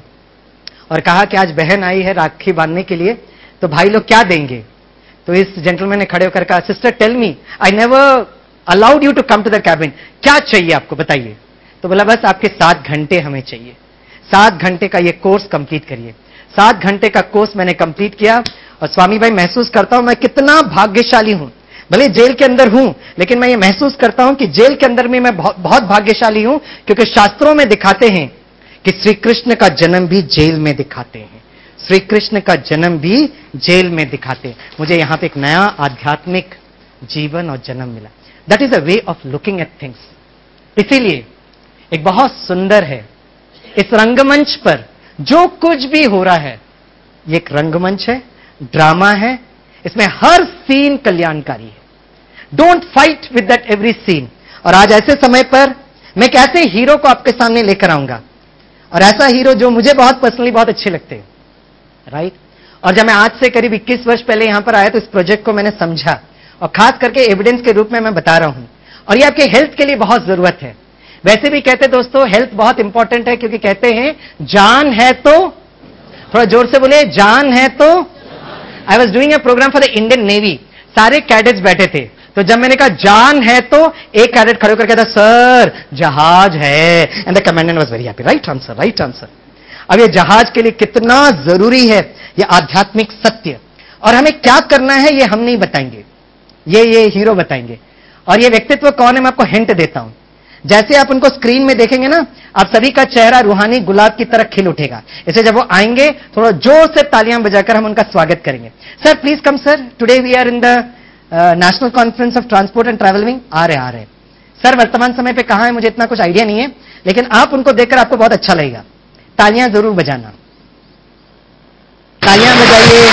और कहा कि आज बहन आई है राखी बांधने के लिए, तो भाई लोग क्या देंगे? तो इस जेंटलमैन ने खड़े होकर कहा sister tell me, I never allowed you to come to the cabin, क्या चाहिए आपको बताइए? तो बोला बस आपके 7 घंटे हमें चाहिए, 7 घंटे का ये कोर्स कंप्लीट करिए। 7 घंटे का कोर्स मैंने कंप्लीट किया, और स्वामी भाई महसूस करता हूं मैं कितना भाग्यशाली हूं। भले जेल के अंदर हूं, लेकिन मैं ये महसूस करता हूं कि जेल के अंदर भी मैं बहुत भाग्यशाली हूं, क्योंकि शास्त्रों में दिखाते हैं कि श्री कृष्ण का जन्म भी जेल में दिखाते हैं। श्री कृष्ण का जन्म भी जेल में दिखाते हैं। मुझे यहां पे एक नया आध्यात्मिक जीवन और जन्म मिला। That is a way of looking at things. इसीलिए एक बहुत सुंदर है, इस रंगमंच पर जो कुछ भी हो रहा है, ये एक रंगमंच है, ड्रामा है, इसमें हर सीन कल्याणकारी है। Don't fight with that every scene. और आज ऐसे समय पर मैं एक ऐसे हीरो को आपके सामने लेकर आऊंगा, और ऐसा हीरो जो मुझे बहुत पर्सनली बहुत अच्छे लगते हैं, राइट? और जब मैं आज से करीब 21 वर्ष पहले यहां पर आया तो इस प्रोजेक्ट को मैंने समझा, और खास करके एविडेंस के रूप में मैं बता रहा हूं, और ये आपके हेल्थ के लिए बहुत जरूरत है। वैसे भी कहते दोस्तों हेल्थ बहुत इंपॉर्टेंट है, क्योंकि कहते हैं जान है तो, थोड़ा जोर से बोलिए, जान है तो। I was doing a programme for the Indian navy, सारे कैडेट्स बैठे थे, तो जब मैंने कहा जान है तो एक कैडेट खड़े होकर कहता सर जहाज है, and the commandant was very happy, right answer, right answer. अब ये जहाज के लिए कितना जरूरी है ये आध्यात्मिक सत्य, और हमें क्या करना है ये हम नहीं बताएंगे, ये हीरो बताएंगे। और ये व्यक्तित्व कौन है मैं आपको हिंट देता हूं। जैसे आप उनको स्क्रीन में देखेंगे ना, आप सभी का चेहरा रूहानी गुलाब की तरह खिल उठेगा। इसलिए जब वो आएंगे थोड़ा जोर से तालियां बजाकर हम उनका स्वागत करेंगे। Sir please come sir, today we are in the national conference of transport and travelling. आ रहे सर, वर्तमान समय पे कहां है मुझे इतना कुछ आइडिया नहीं है, लेकिन आप उनको देखकर आपको बहुत अच्छा लगेगा। तालियां जरूर बजाना, तालियां बजाइए।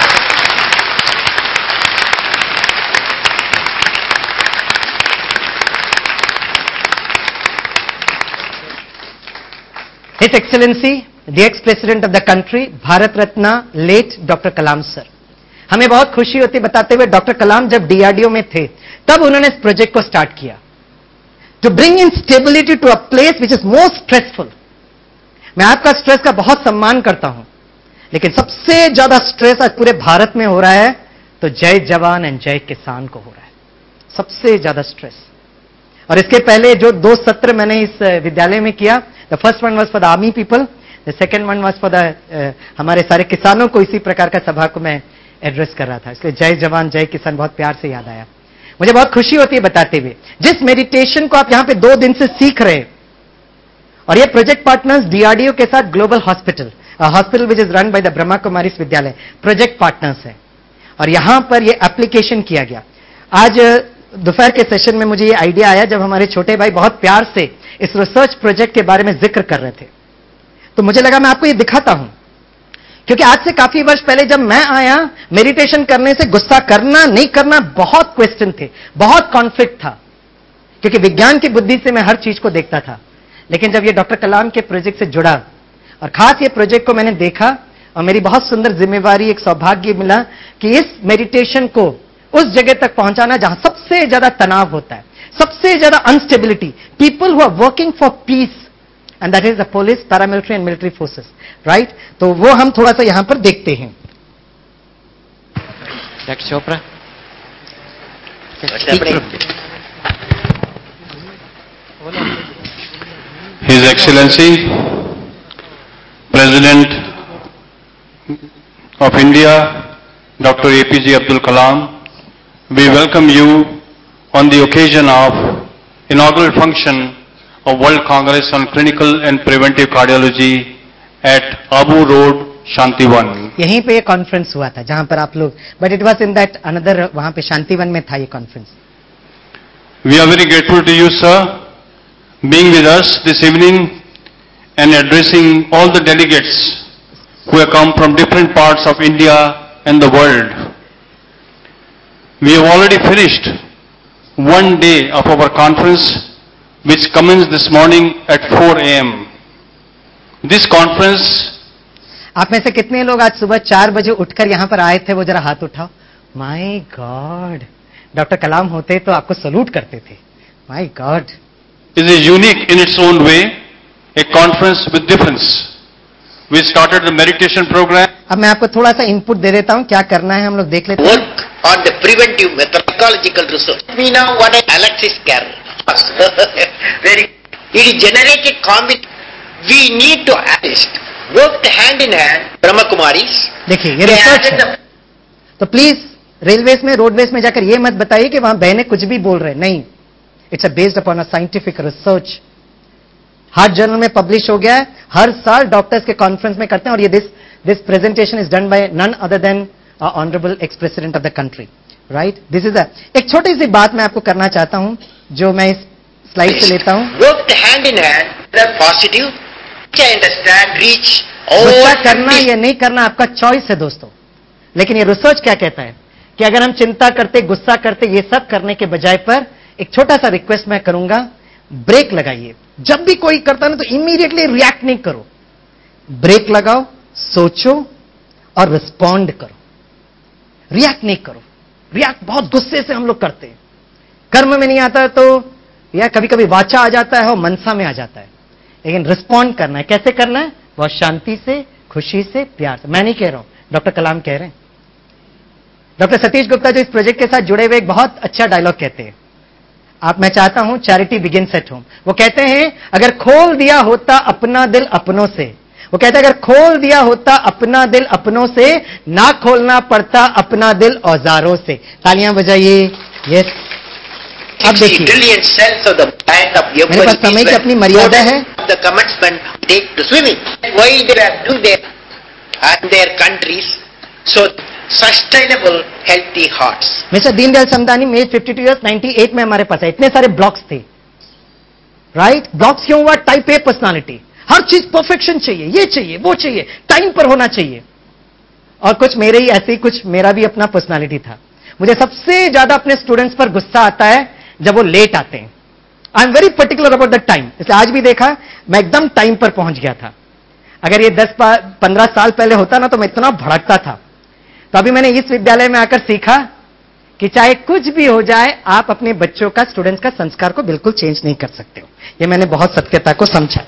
His Excellency, the ex-President of the country, Bharat Ratna late doctor Kalam sir. हमें बहुत खुशी होती बताते हुए, डॉक्टर कलाम जब डीआरडीओ में थे तब उन्होंने इस प्रोजेक्ट को स्टार्ट किया, to bring in stability to a place which is most stressful. मैं आपका स्ट्रेस का बहुत सम्मान करता हूं, लेकिन सबसे ज्यादा स्ट्रेस आज पूरे भारत में हो रहा है तो जय जवान एंड जय किसान को हो रहा है, सबसे ज्यादा स्ट्रेस। और इसके पहले जो 2 सत्र मैंने इस विद्यालय में किया, the first one was for the army people, the second one was for the हमारे सारे किसानों को इसी प्रकार का सभा को मैं एड्रेस कर रहा था। इसलिए जय जवान जय किसान बहुत प्यार से याद आया। मुझे बहुत खुशी होती है बताते हुए, जिस मेडिटेशन को आप यहां पे 2 दिन से सीख रहे हैं, और ये प्रोजेक्ट पार्टनर्स डीआरडीओ के साथ global hospital which is run by the Brahma Kumari Vidyalaya project partners है, और यहां पर ये एप्लीकेशन किया गया। आज दोपहर के सेशन में मुझे ये आइडिया आया जब हमारे छोटे भाई बहुत प्यार से इस रिसर्च प्रोजेक्ट के बारे में जिक्र कर रहे थे, तो मुझे लगा मैं आपको ये दिखाता हूं, क्योंकि आज से काफी वर्ष पहले जब मैं आया, मेडिटेशन करने से गुस्सा करना नहीं करना बहुत क्वेश्चन थे, बहुत कॉन्फ्लिक्ट था, क्योंकि विज्ञान की बुद्धि से मैं हर चीज को देखता था। लेकिन जब ये डॉक्टर कलाम के प्रोजेक्ट से जुड़ा और खास ये प्रोजेक्ट को मैंने देखा और मेरी बहुत सुंदर जिम्मेवारी, एक सौभाग्य मिला कि इस मेडिटेशन को उस जगह तक पहुंचाना जहां सबसे ज्यादा तनाव होता है, सबसे ज्यादा unstability, people who are working for peace, and that is the police, paramilitary and military forces, right? तो वो हम थोड़ा सा यहां पर देखते हैं. Doctor Chopra, His Excellency, President of India, Dr. APJ Abdul Kalam, we welcome you on the occasion of inaugural function of World Congress on Clinical and Preventive Cardiology at Abu Road, Shantivan. यहीं पे ये कॉन्फ्रेंस हुआ था जहां पर आप लोग, but it was in that another, वहां पे शांतिवन में था ये conference. We are very grateful to you, sir, being with us this evening and addressing all the delegates who have come from different parts of India and the world. We have already finished one day of our conference, which commenced this morning at 4 a.m. This conference, आप में से कितने लोग आज सुबह 4 बजे उठकर यहां पर आए थे? वो जरा हाथ उठाओ. माय गॉड, डॉक्टर कलाम होते तो आपको सलूट करते थे. My God, is unique in its own way, a conference with difference. We started the meditation program. अब मैं आपको थोड़ा सा इनपुट दे देता हूं, क्या करना है हम लोग देख लेते हैं. Work on the preventive methodological research. We know what is Alexis Carrel. It is generated comment. We need to assist. Worked hand in hand. Brahma Kumaris. देखिए ये रिसर्च है, तो प्लीज रेलवेज में, रोडवेज में जाकर ये मत बताइए कि वहां बहनें कुछ भी बोल रहे हैं. नहीं, it's a based upon a scientific research. Heart journal में पब्लिश हो गया है. हर साल डॉक्टर्स के कॉन्फ्रेंस में करते हैं. और ये this presentation is done by none other than honourable ex president of the country, right? This is एक छोटी सी बात मैं आपको करना चाहता हूं जो मैं इस स्लाइड से लेता हूं. Worked hand in hand. The positive. I understand. Reach. गुस्सा all करना this- या नहीं करना आपका चॉइस है दोस्तों, लेकिन ये रिसर्च क्या कहता है कि अगर हम चिंता करते, गुस्सा करते, ये सब करने के बजाय पर एक छोटा सा रिक्वेस्ट मैं करूंगा, ब्रेक लगाइए. जब भी कोई करता है ना तो इमीडिएटली रिएक्ट नहीं करो. ब्रेक लगाओ, सोचो और रिस्पॉन्ड करो. रिएक्ट नहीं करो. रिएक्ट बहुत गुस्से से हम लोग करते हैं. कर्म में नहीं आता तो या कभी कभी वाचा आ जाता है और मनसा में आ जाता है. लेकिन रिस्पॉन्ड करना है. कैसे करना है? बहुत शांति से, खुशी से, प्यार से. मैं नहीं कह रहा हूं, डॉक्टर कलाम कह रहे हैं. डॉक्टर सतीश गुप्ता जो इस प्रोजेक्ट के साथ जुड़े हुए एक बहुत अच्छा डायलॉग कहते हैं. आप, मैं चाहता हूं चैरिटी बिगिन्स एट होम. वो कहते हैं अगर खोल दिया होता अपना दिल अपनों से, वो कहते हैं अगर खोल दिया होता अपना दिल अपनों से, ना खोलना पड़ता अपना दिल औजारों से. तालियां बजाइए. यस, अब 60 देखिए, trillion cells of the mind of मेरे every पास समय की अपनी मर्यादा है. The commencement take to swimming. Why they are doing their and their countries so sustainable healthy hearts. Mr Deendayal Samdani, मेज 52 ईयर्स, 98 में हमारे पास है. इतने सारे ब्लॉक्स थे, राइट? ब्लॉक्स क्यों हुआ? Type A personality. हर चीज परफेक्शन चाहिए, ये चाहिए, वो चाहिए, टाइम पर होना चाहिए. और कुछ मेरे ही ऐसे ही, कुछ मेरा भी अपना पर्सनालिटी था. मुझे सबसे ज्यादा अपने स्टूडेंट्स पर गुस्सा आता है जब वो लेट आते हैं. I am very particular about the time. इसलिए आज भी देखा, मैं एकदम टाइम पर पहुंच गया था. अगर ये 10-15 साल पहले होता ना तो मैं इतना भड़कता था. तो अभी मैंने इस विद्यालय में आकर सीखा कि चाहे कुछ भी हो जाए, आप अपने बच्चों का, स्टूडेंट्स का संस्कार को बिल्कुल चेंज नहीं कर सकते हो. ये मैंने बहुत सत्यता को समझा.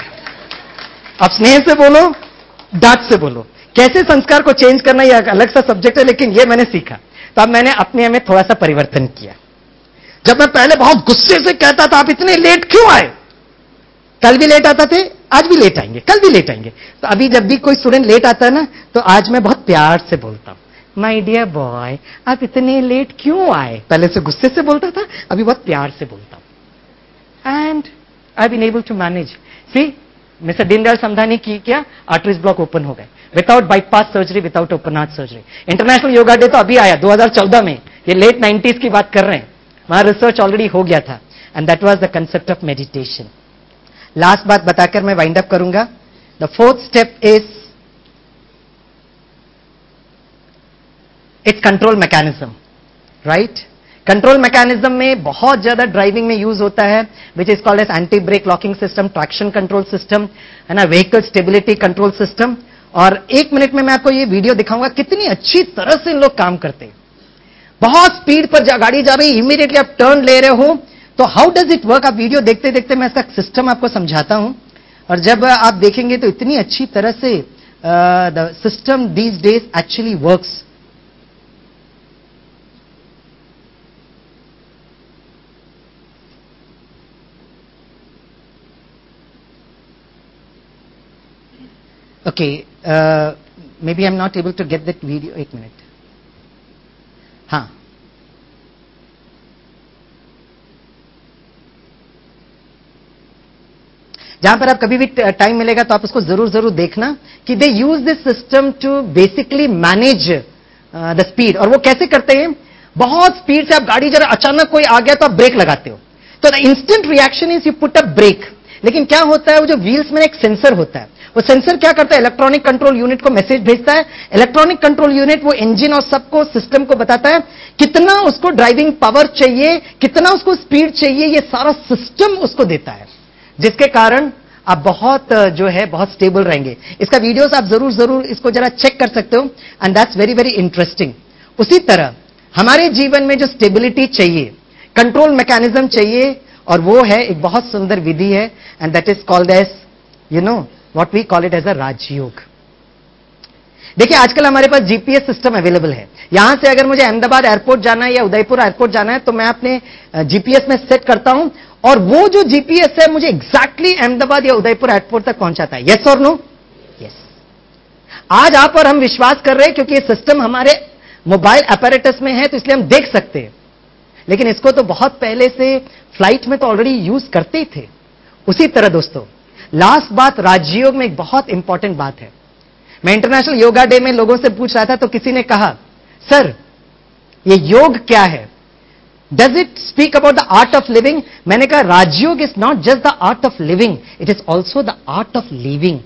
आप स्नेह से बोलो, डांट से बोलो. कैसे संस्कार को चेंज करना यह अलग सा सब्जेक्ट है, लेकिन ये मैंने सीखा. तो अब मैंने अपने में थोड़ा सा परिवर्तन किया. जब मैं पहले बहुत गुस्से से कहता था आप इतने लेट क्यों आए, कल भी लेट आते थे, आज भी लेट आएंगे, कल भी लेट आएंगे. तो अभी जब भी कोई स्टूडेंट लेट आता है ना, तो आज मैं बहुत प्यार से बोलता हूं, माय डियर बॉय आप इतने लेट क्यों आए. पहले से गुस्से से बोलता था, अभी बहुत प्यार से बोलता हूं. And I been able to manage. See, Mr Deendayal Samdani की क्या, आर्टरीज ब्लॉक ओपन हो गए without bypass surgery, without open heart surgery. International Yoga Day तो अभी आया 2014 में, ये लेट 90s की बात कर रहे हैं. वहां रिसर्च ऑलरेडी हो गया था. And that was the concept of meditation. Last बात बताकर मैं वाइंड अप करूंगा. The fourth step is it's control mechanism, right? Control mechanism में बहुत ज्यादा ड्राइविंग में यूज होता है, which is called as anti brake locking system, traction control system, है ना, व्हीकल स्टेबिलिटी कंट्रोल सिस्टम। और 1 मिनट में मैं आपको ये वीडियो दिखाऊंगा कितनी अच्छी तरह से इन लोग काम करते हैं। बहुत स्पीड पर गाड़ी जा रही है, इमीडिएटली आप टर्न ले रहे हो, तो हाउ डज इट वर्क, आप वीडियो देखते देखते मैं इसका सिस्टम आपको समझाता हूं। और जब आप देखेंगे तो इतनी अच्छी तरह से the system these days actually works. Okay, maybe I'm not able to get that video. 1 minute. हाँ, जहां पर आप कभी भी टाइम मिलेगा तो आप उसको जरूर जरूर देखना कि they use this system to basically manage the speed. और वो कैसे करते हैं, बहुत स्पीड से आप गाड़ी जरा अचानक कोई आ गया तो आप ब्रेक लगाते हो, तो the instant reaction is you put a brake. लेकिन क्या होता है, वो जो व्हील्स में एक सेंसर होता है, वो सेंसर क्या करता है, इलेक्ट्रॉनिक कंट्रोल यूनिट को मैसेज भेजता है। इलेक्ट्रॉनिक कंट्रोल यूनिट वो इंजन और सबको सिस्टम को बताता है कितना उसको ड्राइविंग पावर चाहिए, कितना उसको स्पीड चाहिए, ये सारा सिस्टम उसको देता है, जिसके कारण आप बहुत जो है बहुत स्टेबल रहेंगे। इसका वीडियोस आप जरूर जरूर इसको जरा चेक कर सकते हो, and that's very very interesting. उसी तरह हमारे जीवन में जो स्टेबिलिटी चाहिए, कंट्रोल मैकेनिज्म चाहिए, और वो है एक बहुत सुंदर विधि है, and that is called as you know what we call it as a Rajyoga. देखिए आजकल हमारे पास जीपीएस सिस्टम अवेलेबल है। यहां से अगर मुझे अहमदाबाद एयरपोर्ट जाना है या उदयपुर एयरपोर्ट जाना है तो मैं अपने जीपीएस में सेट करता हूं, और वो जो जीपीएस है मुझे एग्जैक्टली अहमदाबाद या उदयपुर एयरपोर्ट तक पहुंचाता है। यस और नो? यस। आज आप और हम विश्वास कर रहे हैं क्योंकि ये सिस्टम हमारे मोबाइल अपैरेटस में है, तो इसलिए हम देख सकते हैं, लेकिन इसको तो बहुत पहले से फ्लाइट में तो ऑलरेडी यूज करते ही थे। उसी तरह दोस्तों, लास्ट बात, राजयोग में एक बहुत इंपॉर्टेंट बात है। मैं इंटरनेशनल योगा डे में लोगों से पूछ रहा था, तो किसी ने कहा, सर ये योग क्या है, does it speak about the art of living? मैंने कहा Rajyoga is not just the art of living, it is also the art of leaving.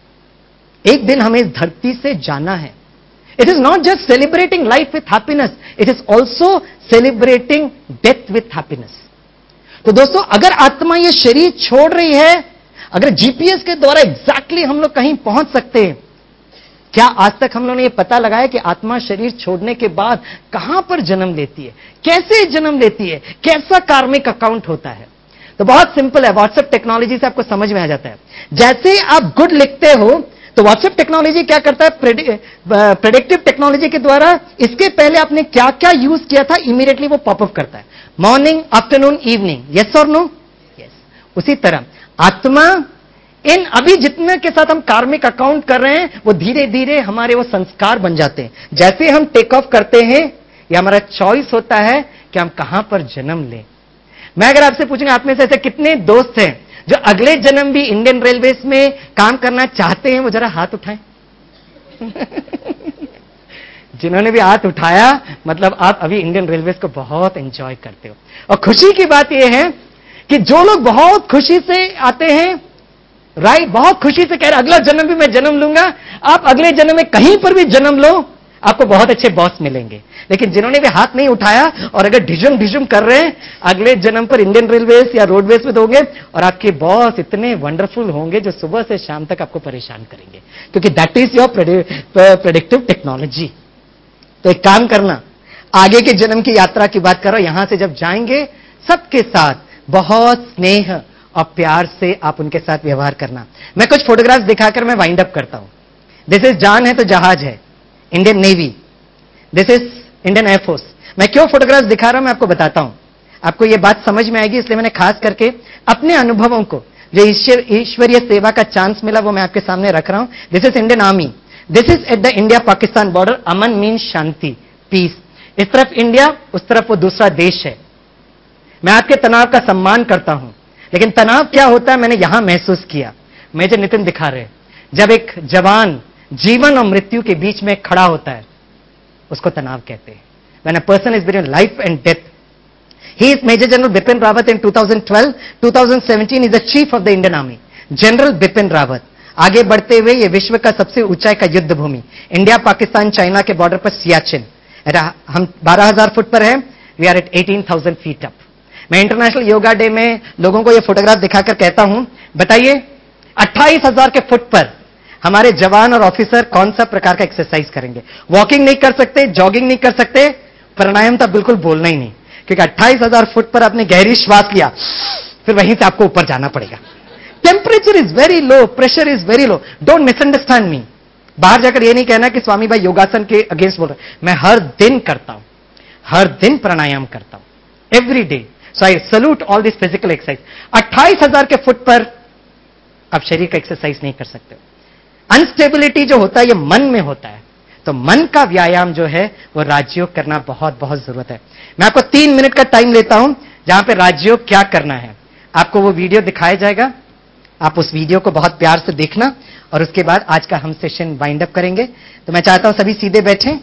एक दिन हमें इस धरती से जाना है। It is not just celebrating life with happiness, it is also celebrating death with happiness. तो दोस्तों, अगर आत्मा ये शरीर छोड़ रही है, अगर जीपीएस के द्वारा एग्जैक्टली हम लोग कहीं पहुंच सकते हैं, क्या आज तक हम लोगों ने ये पता लगाया कि आत्मा शरीर छोड़ने के बाद कहां पर जन्म लेती है, कैसे जन्म लेती है, कैसा कार्मिक अकाउंट होता है? तो बहुत सिंपल है, व्हाट्सएप टेक्नोलॉजी से आपको समझ में आ जाता है। जैसे आप गुड लिखते हो तो व्हाट्सएप टेक्नोलॉजी क्या करता है, प्रेडिक्टिव टेक्नोलॉजी के द्वारा इसके पहले आपने क्या क्या यूज किया था, इमीडिएटली वो पॉपअप करता है, मॉर्निंग, आफ्टरनून, इवनिंग। यस और नो? यस। उसी तरह आत्मा, इन अभी जितने के साथ हम कार्मिक अकाउंट कर रहे हैं, वो धीरे धीरे हमारे वो संस्कार बन जाते हैं। जैसे हम टेक ऑफ करते हैं, ये हमारा चॉइस होता है कि हम कहां पर जन्म लें। मैं अगर आपसे पूछूंगा, आप में से ऐसे कितने दोस्त हैं जो अगले जन्म भी इंडियन रेलवेज में काम करना चाहते हैं? वो जरा हाथ उठाएं। जिन्होंने भी हाथ उठाया, मतलब आप अभी इंडियन रेलवेज को बहुत एंजॉय करते हो। और खुशी की बात यह है कि जो लोग बहुत खुशी से आते हैं, राइट, बहुत खुशी से कह रहे अगला जन्म भी मैं जन्म लूंगा, आप अगले जन्म में कहीं पर भी जन्म लो, आपको बहुत अच्छे बॉस मिलेंगे। लेकिन जिन्होंने भी हाथ नहीं उठाया और अगर ढिजुम ढिजुम कर रहे हैं, अगले जन्म पर इंडियन रेलवेज या रोडवेज में दोगे, और आपके बॉस इतने वंडरफुल होंगे जो सुबह से शाम तक आपको परेशान करेंगे, क्योंकि that is your predictive technology. तो एक काम करना, आगे के जन्म की यात्रा की बात करो, यहां से जब जाएंगे सबके साथ बहुत स्नेह और प्यार से आप उनके साथ व्यवहार करना। मैं कुछ फोटोग्राफ्स दिखाकर मैं वाइंड अप करता हूं। दिस इज जान है तो जहाज है, Indian navy. This is Indian air force. मैं क्यों फोटोग्राफ्स दिखा रहा हूं, मैं आपको बताता हूं, आपको यह बात समझ में आएगी, इसलिए मैंने खास करके अपने अनुभवों को, जो ईश्वरीय सेवा का चांस मिला, वो मैं आपके सामने रख रहा हूं। This is Indian army. This is at the India Pakistan border. अमन मीन शांति, पीस। इस तरफ इंडिया, उस तरफ वो दूसरा देश है। मैं आपके तनाव का सम्मान करता हूं, लेकिन तनाव क्या होता है मैंने यहां महसूस किया। मेजर नितिन दिखा रहे, जब एक जवान जीवन और मृत्यु के बीच में खड़ा होता है, उसको तनाव कहते हैं। When a person is between life and death. He is Major General Bipin Rawat in 2012. 2017 is the Chief of the Indian Army. General Bipin Rawat. आगे बढ़ते हुए ये विश्व का सबसे ऊंचाई का युद्ध भूमि, इंडिया, पाकिस्तान, चाइना के बॉर्डर पर सियाचिन। हम 12,000 फुट पर है। We are at 18,000 feet up. मैं इंटरनेशनल योगा डे में लोगों को ये फोटोग्राफ दिखाकर कहता हूं, बताइए 28,000 के फुट पर हमारे जवान और ऑफिसर कौन सा प्रकार का एक्सरसाइज करेंगे? वॉकिंग नहीं कर सकते, जॉगिंग नहीं कर सकते, प्राणायाम तो बिल्कुल बोलना ही नहीं, क्योंकि 28,000 फुट पर आपने गहरी श्वास लिया, फिर वहीं से आपको ऊपर जाना पड़ेगा. Temperature is very low, pressure is very low. Don't misunderstand me. बाहर जाकर ये नहीं कहना कि स्वामी भाई योगासन के अगेंस्ट बोल रहे. मैं हर दिन करता हूं, हर दिन प्राणायाम करता हूं, every day. So I salute all this physical exercise. 28,000 के फुट पर आप शरीर का एक्सरसाइज नहीं कर सकते. अनस्टेबिलिटी जो होता है ये मन में होता है, तो मन का व्यायाम जो है वो राजयोग करना बहुत बहुत जरूरत है. मैं आपको 3 मिनट का टाइम लेता हूं जहां पे राजयोग क्या करना है. आपको वो वीडियो दिखाया जाएगा, आप उस वीडियो को बहुत प्यार से देखना और उसके बाद आज का हम सेशन वाइंड अप करेंगे. तो मैं चाहता हूं सभी सीधे बैठें.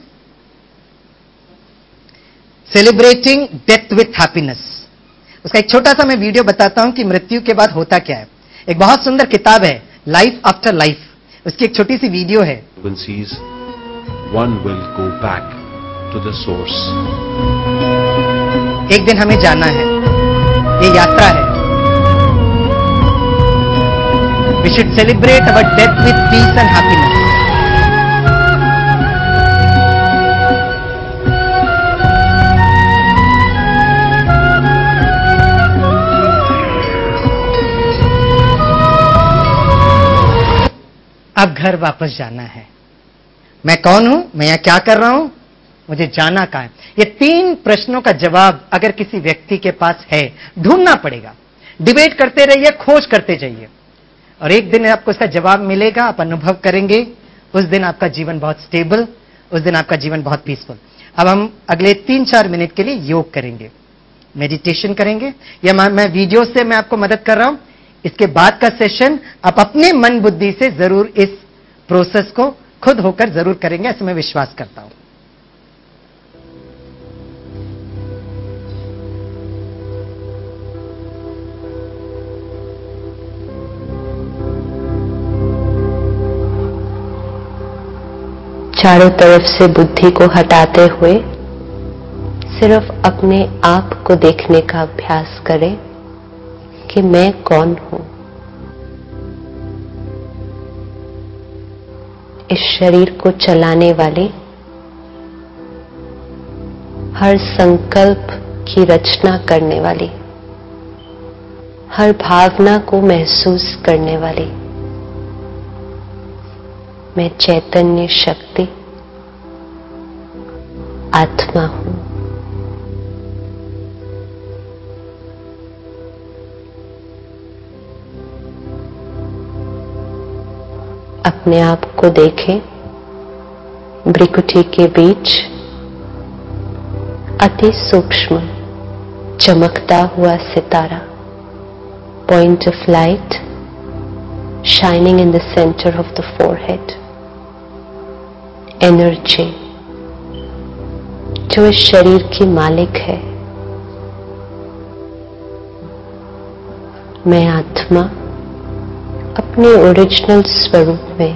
सेलिब्रेटिंग डेथ विथ हैप्पीनेस, उसका एक छोटा सा मैं वीडियो बताता हूं कि मृत्यु के बाद होता क्या है. एक बहुत सुंदर किताब है लाइफ आफ्टर लाइफ, उसकी एक छोटी सी वीडियो है. One will go back to the source. एक दिन हमें जाना है, ये यात्रा है. We should celebrate our death with peace and happiness. अब घर वापस जाना है. मैं कौन हूं, मैं यहां क्या कर रहा हूं, मुझे जाना कहां है? ये 3 प्रश्नों का जवाब अगर किसी व्यक्ति के पास है, ढूंढना पड़ेगा. डिबेट करते रहिए, खोज करते जाइए, और एक दिन आपको इसका जवाब मिलेगा. आप अनुभव करेंगे, उस दिन आपका जीवन बहुत स्टेबल, उस दिन आपका जीवन बहुत पीसफुल. अब हम अगले 3-4 मिनट के लिए योग करेंगे, मेडिटेशन करेंगे. या मैं वीडियो से मैं आपको मदद कर रहा हूं. इसके बाद का सेशन आप अपने मन बुद्धि से जरूर इस प्रोसेस को खुद होकर जरूर करेंगे, ऐसे मैं विश्वास करता हूं. चारों तरफ से बुद्धि को हटाते हुए सिर्फ अपने आप को देखने का अभ्यास करें कि मैं कौन हूं. इस शरीर को चलाने वाले, हर संकल्प की रचना करने वाली, हर भावना को महसूस करने वाली मैं चैतन्य शक्ति आत्मा हूं. अपने आप को देखें. भ्रिकुटी के बीच अति सूक्ष्म चमकता हुआ सितारा, point of light shining in the center of the forehead. Energy जो इस शरीर की मालिक है. मैं आत्मा अपने ओरिजिनल स्वरूप में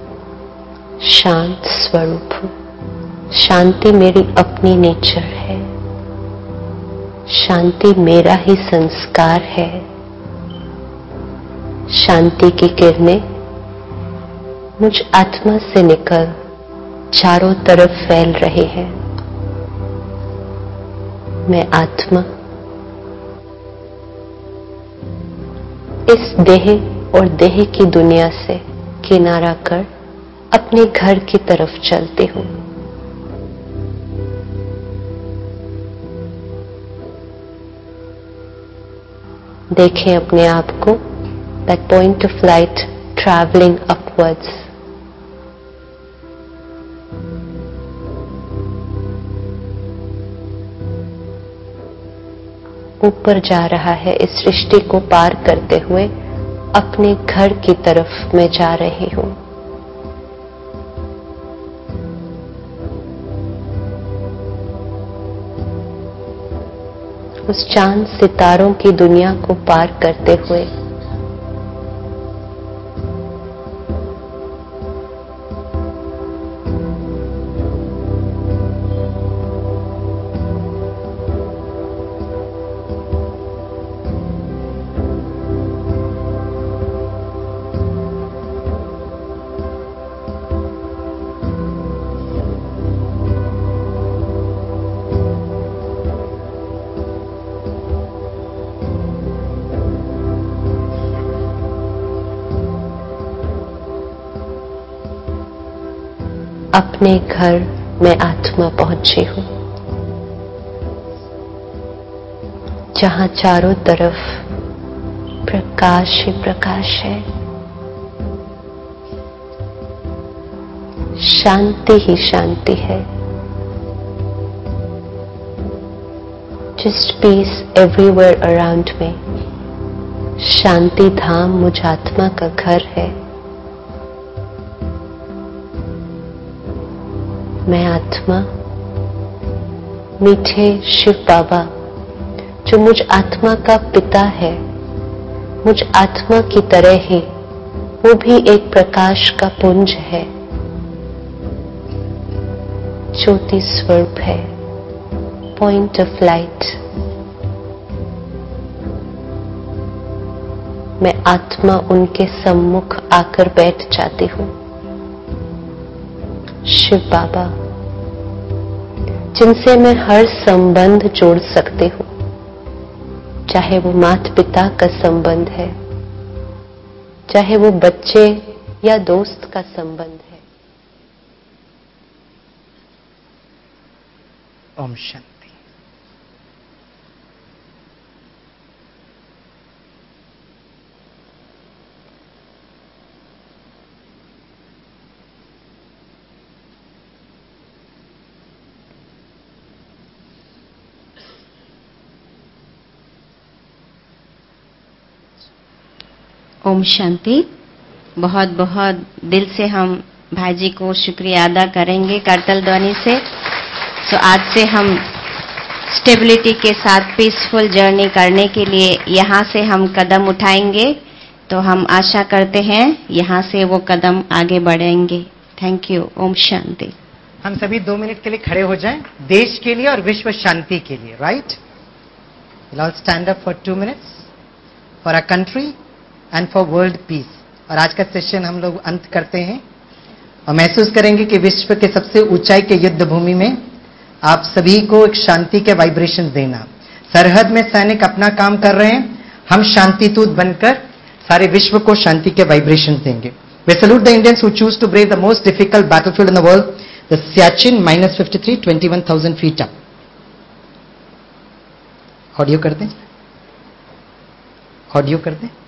शांत स्वरूप हूं. शांति मेरी अपनी नेचर है. शांति मेरा ही संस्कार है. शांति की किरणें मुझ आत्मा से निकल चारों तरफ फैल रही है. मैं आत्मा इस देह और देह की दुनिया से किनारा कर अपने घर की तरफ चलती हूं. देखें अपने आप को, that point of light traveling upwards. ऊपर जा रहा है. इस सृष्टि को पार करते हुए अपने घर की तरफ मैं जा रही हूं. उस चांद सितारों की दुनिया को पार करते हुए अपने घर में आत्मा पहुंची हूं, जहां चारों तरफ प्रकाश ही प्रकाश है, शांति ही शांति है। Just peace everywhere around me. शांति धाम मुझ आत्मा का घर है। मैं आत्मा मीठे शिव बाबा, जो मुझ आत्मा का पिता है, मुझ आत्मा की तरह ही वो भी एक प्रकाश का पुंज है, ज्योति स्वरूप है, पॉइंट ऑफ लाइट। मैं आत्मा उनके सम्मुख आकर बैठ जाती हूं। शिव बाबा, जिनसे मैं हर संबंध जोड़ सकती हूं, चाहे वो माता पिता का संबंध है, चाहे वो बच्चे या दोस्त का संबंध है। ओम शांति। ओम शांति। बहुत बहुत दिल से हम भाई जी को शुक्रिया अदा करेंगे करतल ध्वनि से। सो आज से हम स्टेबिलिटी के साथ पीसफुल जर्नी करने के लिए यहाँ से हम कदम उठाएंगे, तो हम आशा करते हैं यहाँ से वो कदम आगे बढ़ेंगे। Thank you. ओम शांति। हम सभी 2 मिनट के लिए खड़े हो जाएं, देश के लिए और विश्व शांति के लिए। Right, we'll all stand up for 2 minutes for our country and for world peace। और आज का सेशन हम लोग अंत करते हैं और महसूस करेंगे कि विश्व के सबसे ऊंचाई के युद्ध भूमि में आप सभी को एक शांति के वाइब्रेशन देना। सरहद में सैनिक अपना काम कर रहे हैं, हम शांति दूत बनकर सारे विश्व को शांति के वाइब्रेशन देंगे। We salute the Indians who choose to brave the most difficult battlefield in the world, the Siachen -53, 21,000 feet up। Audio कर दें, ऑडियो कर दें।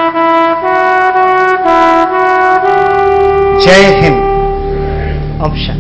जय हिंद। ओम शांति।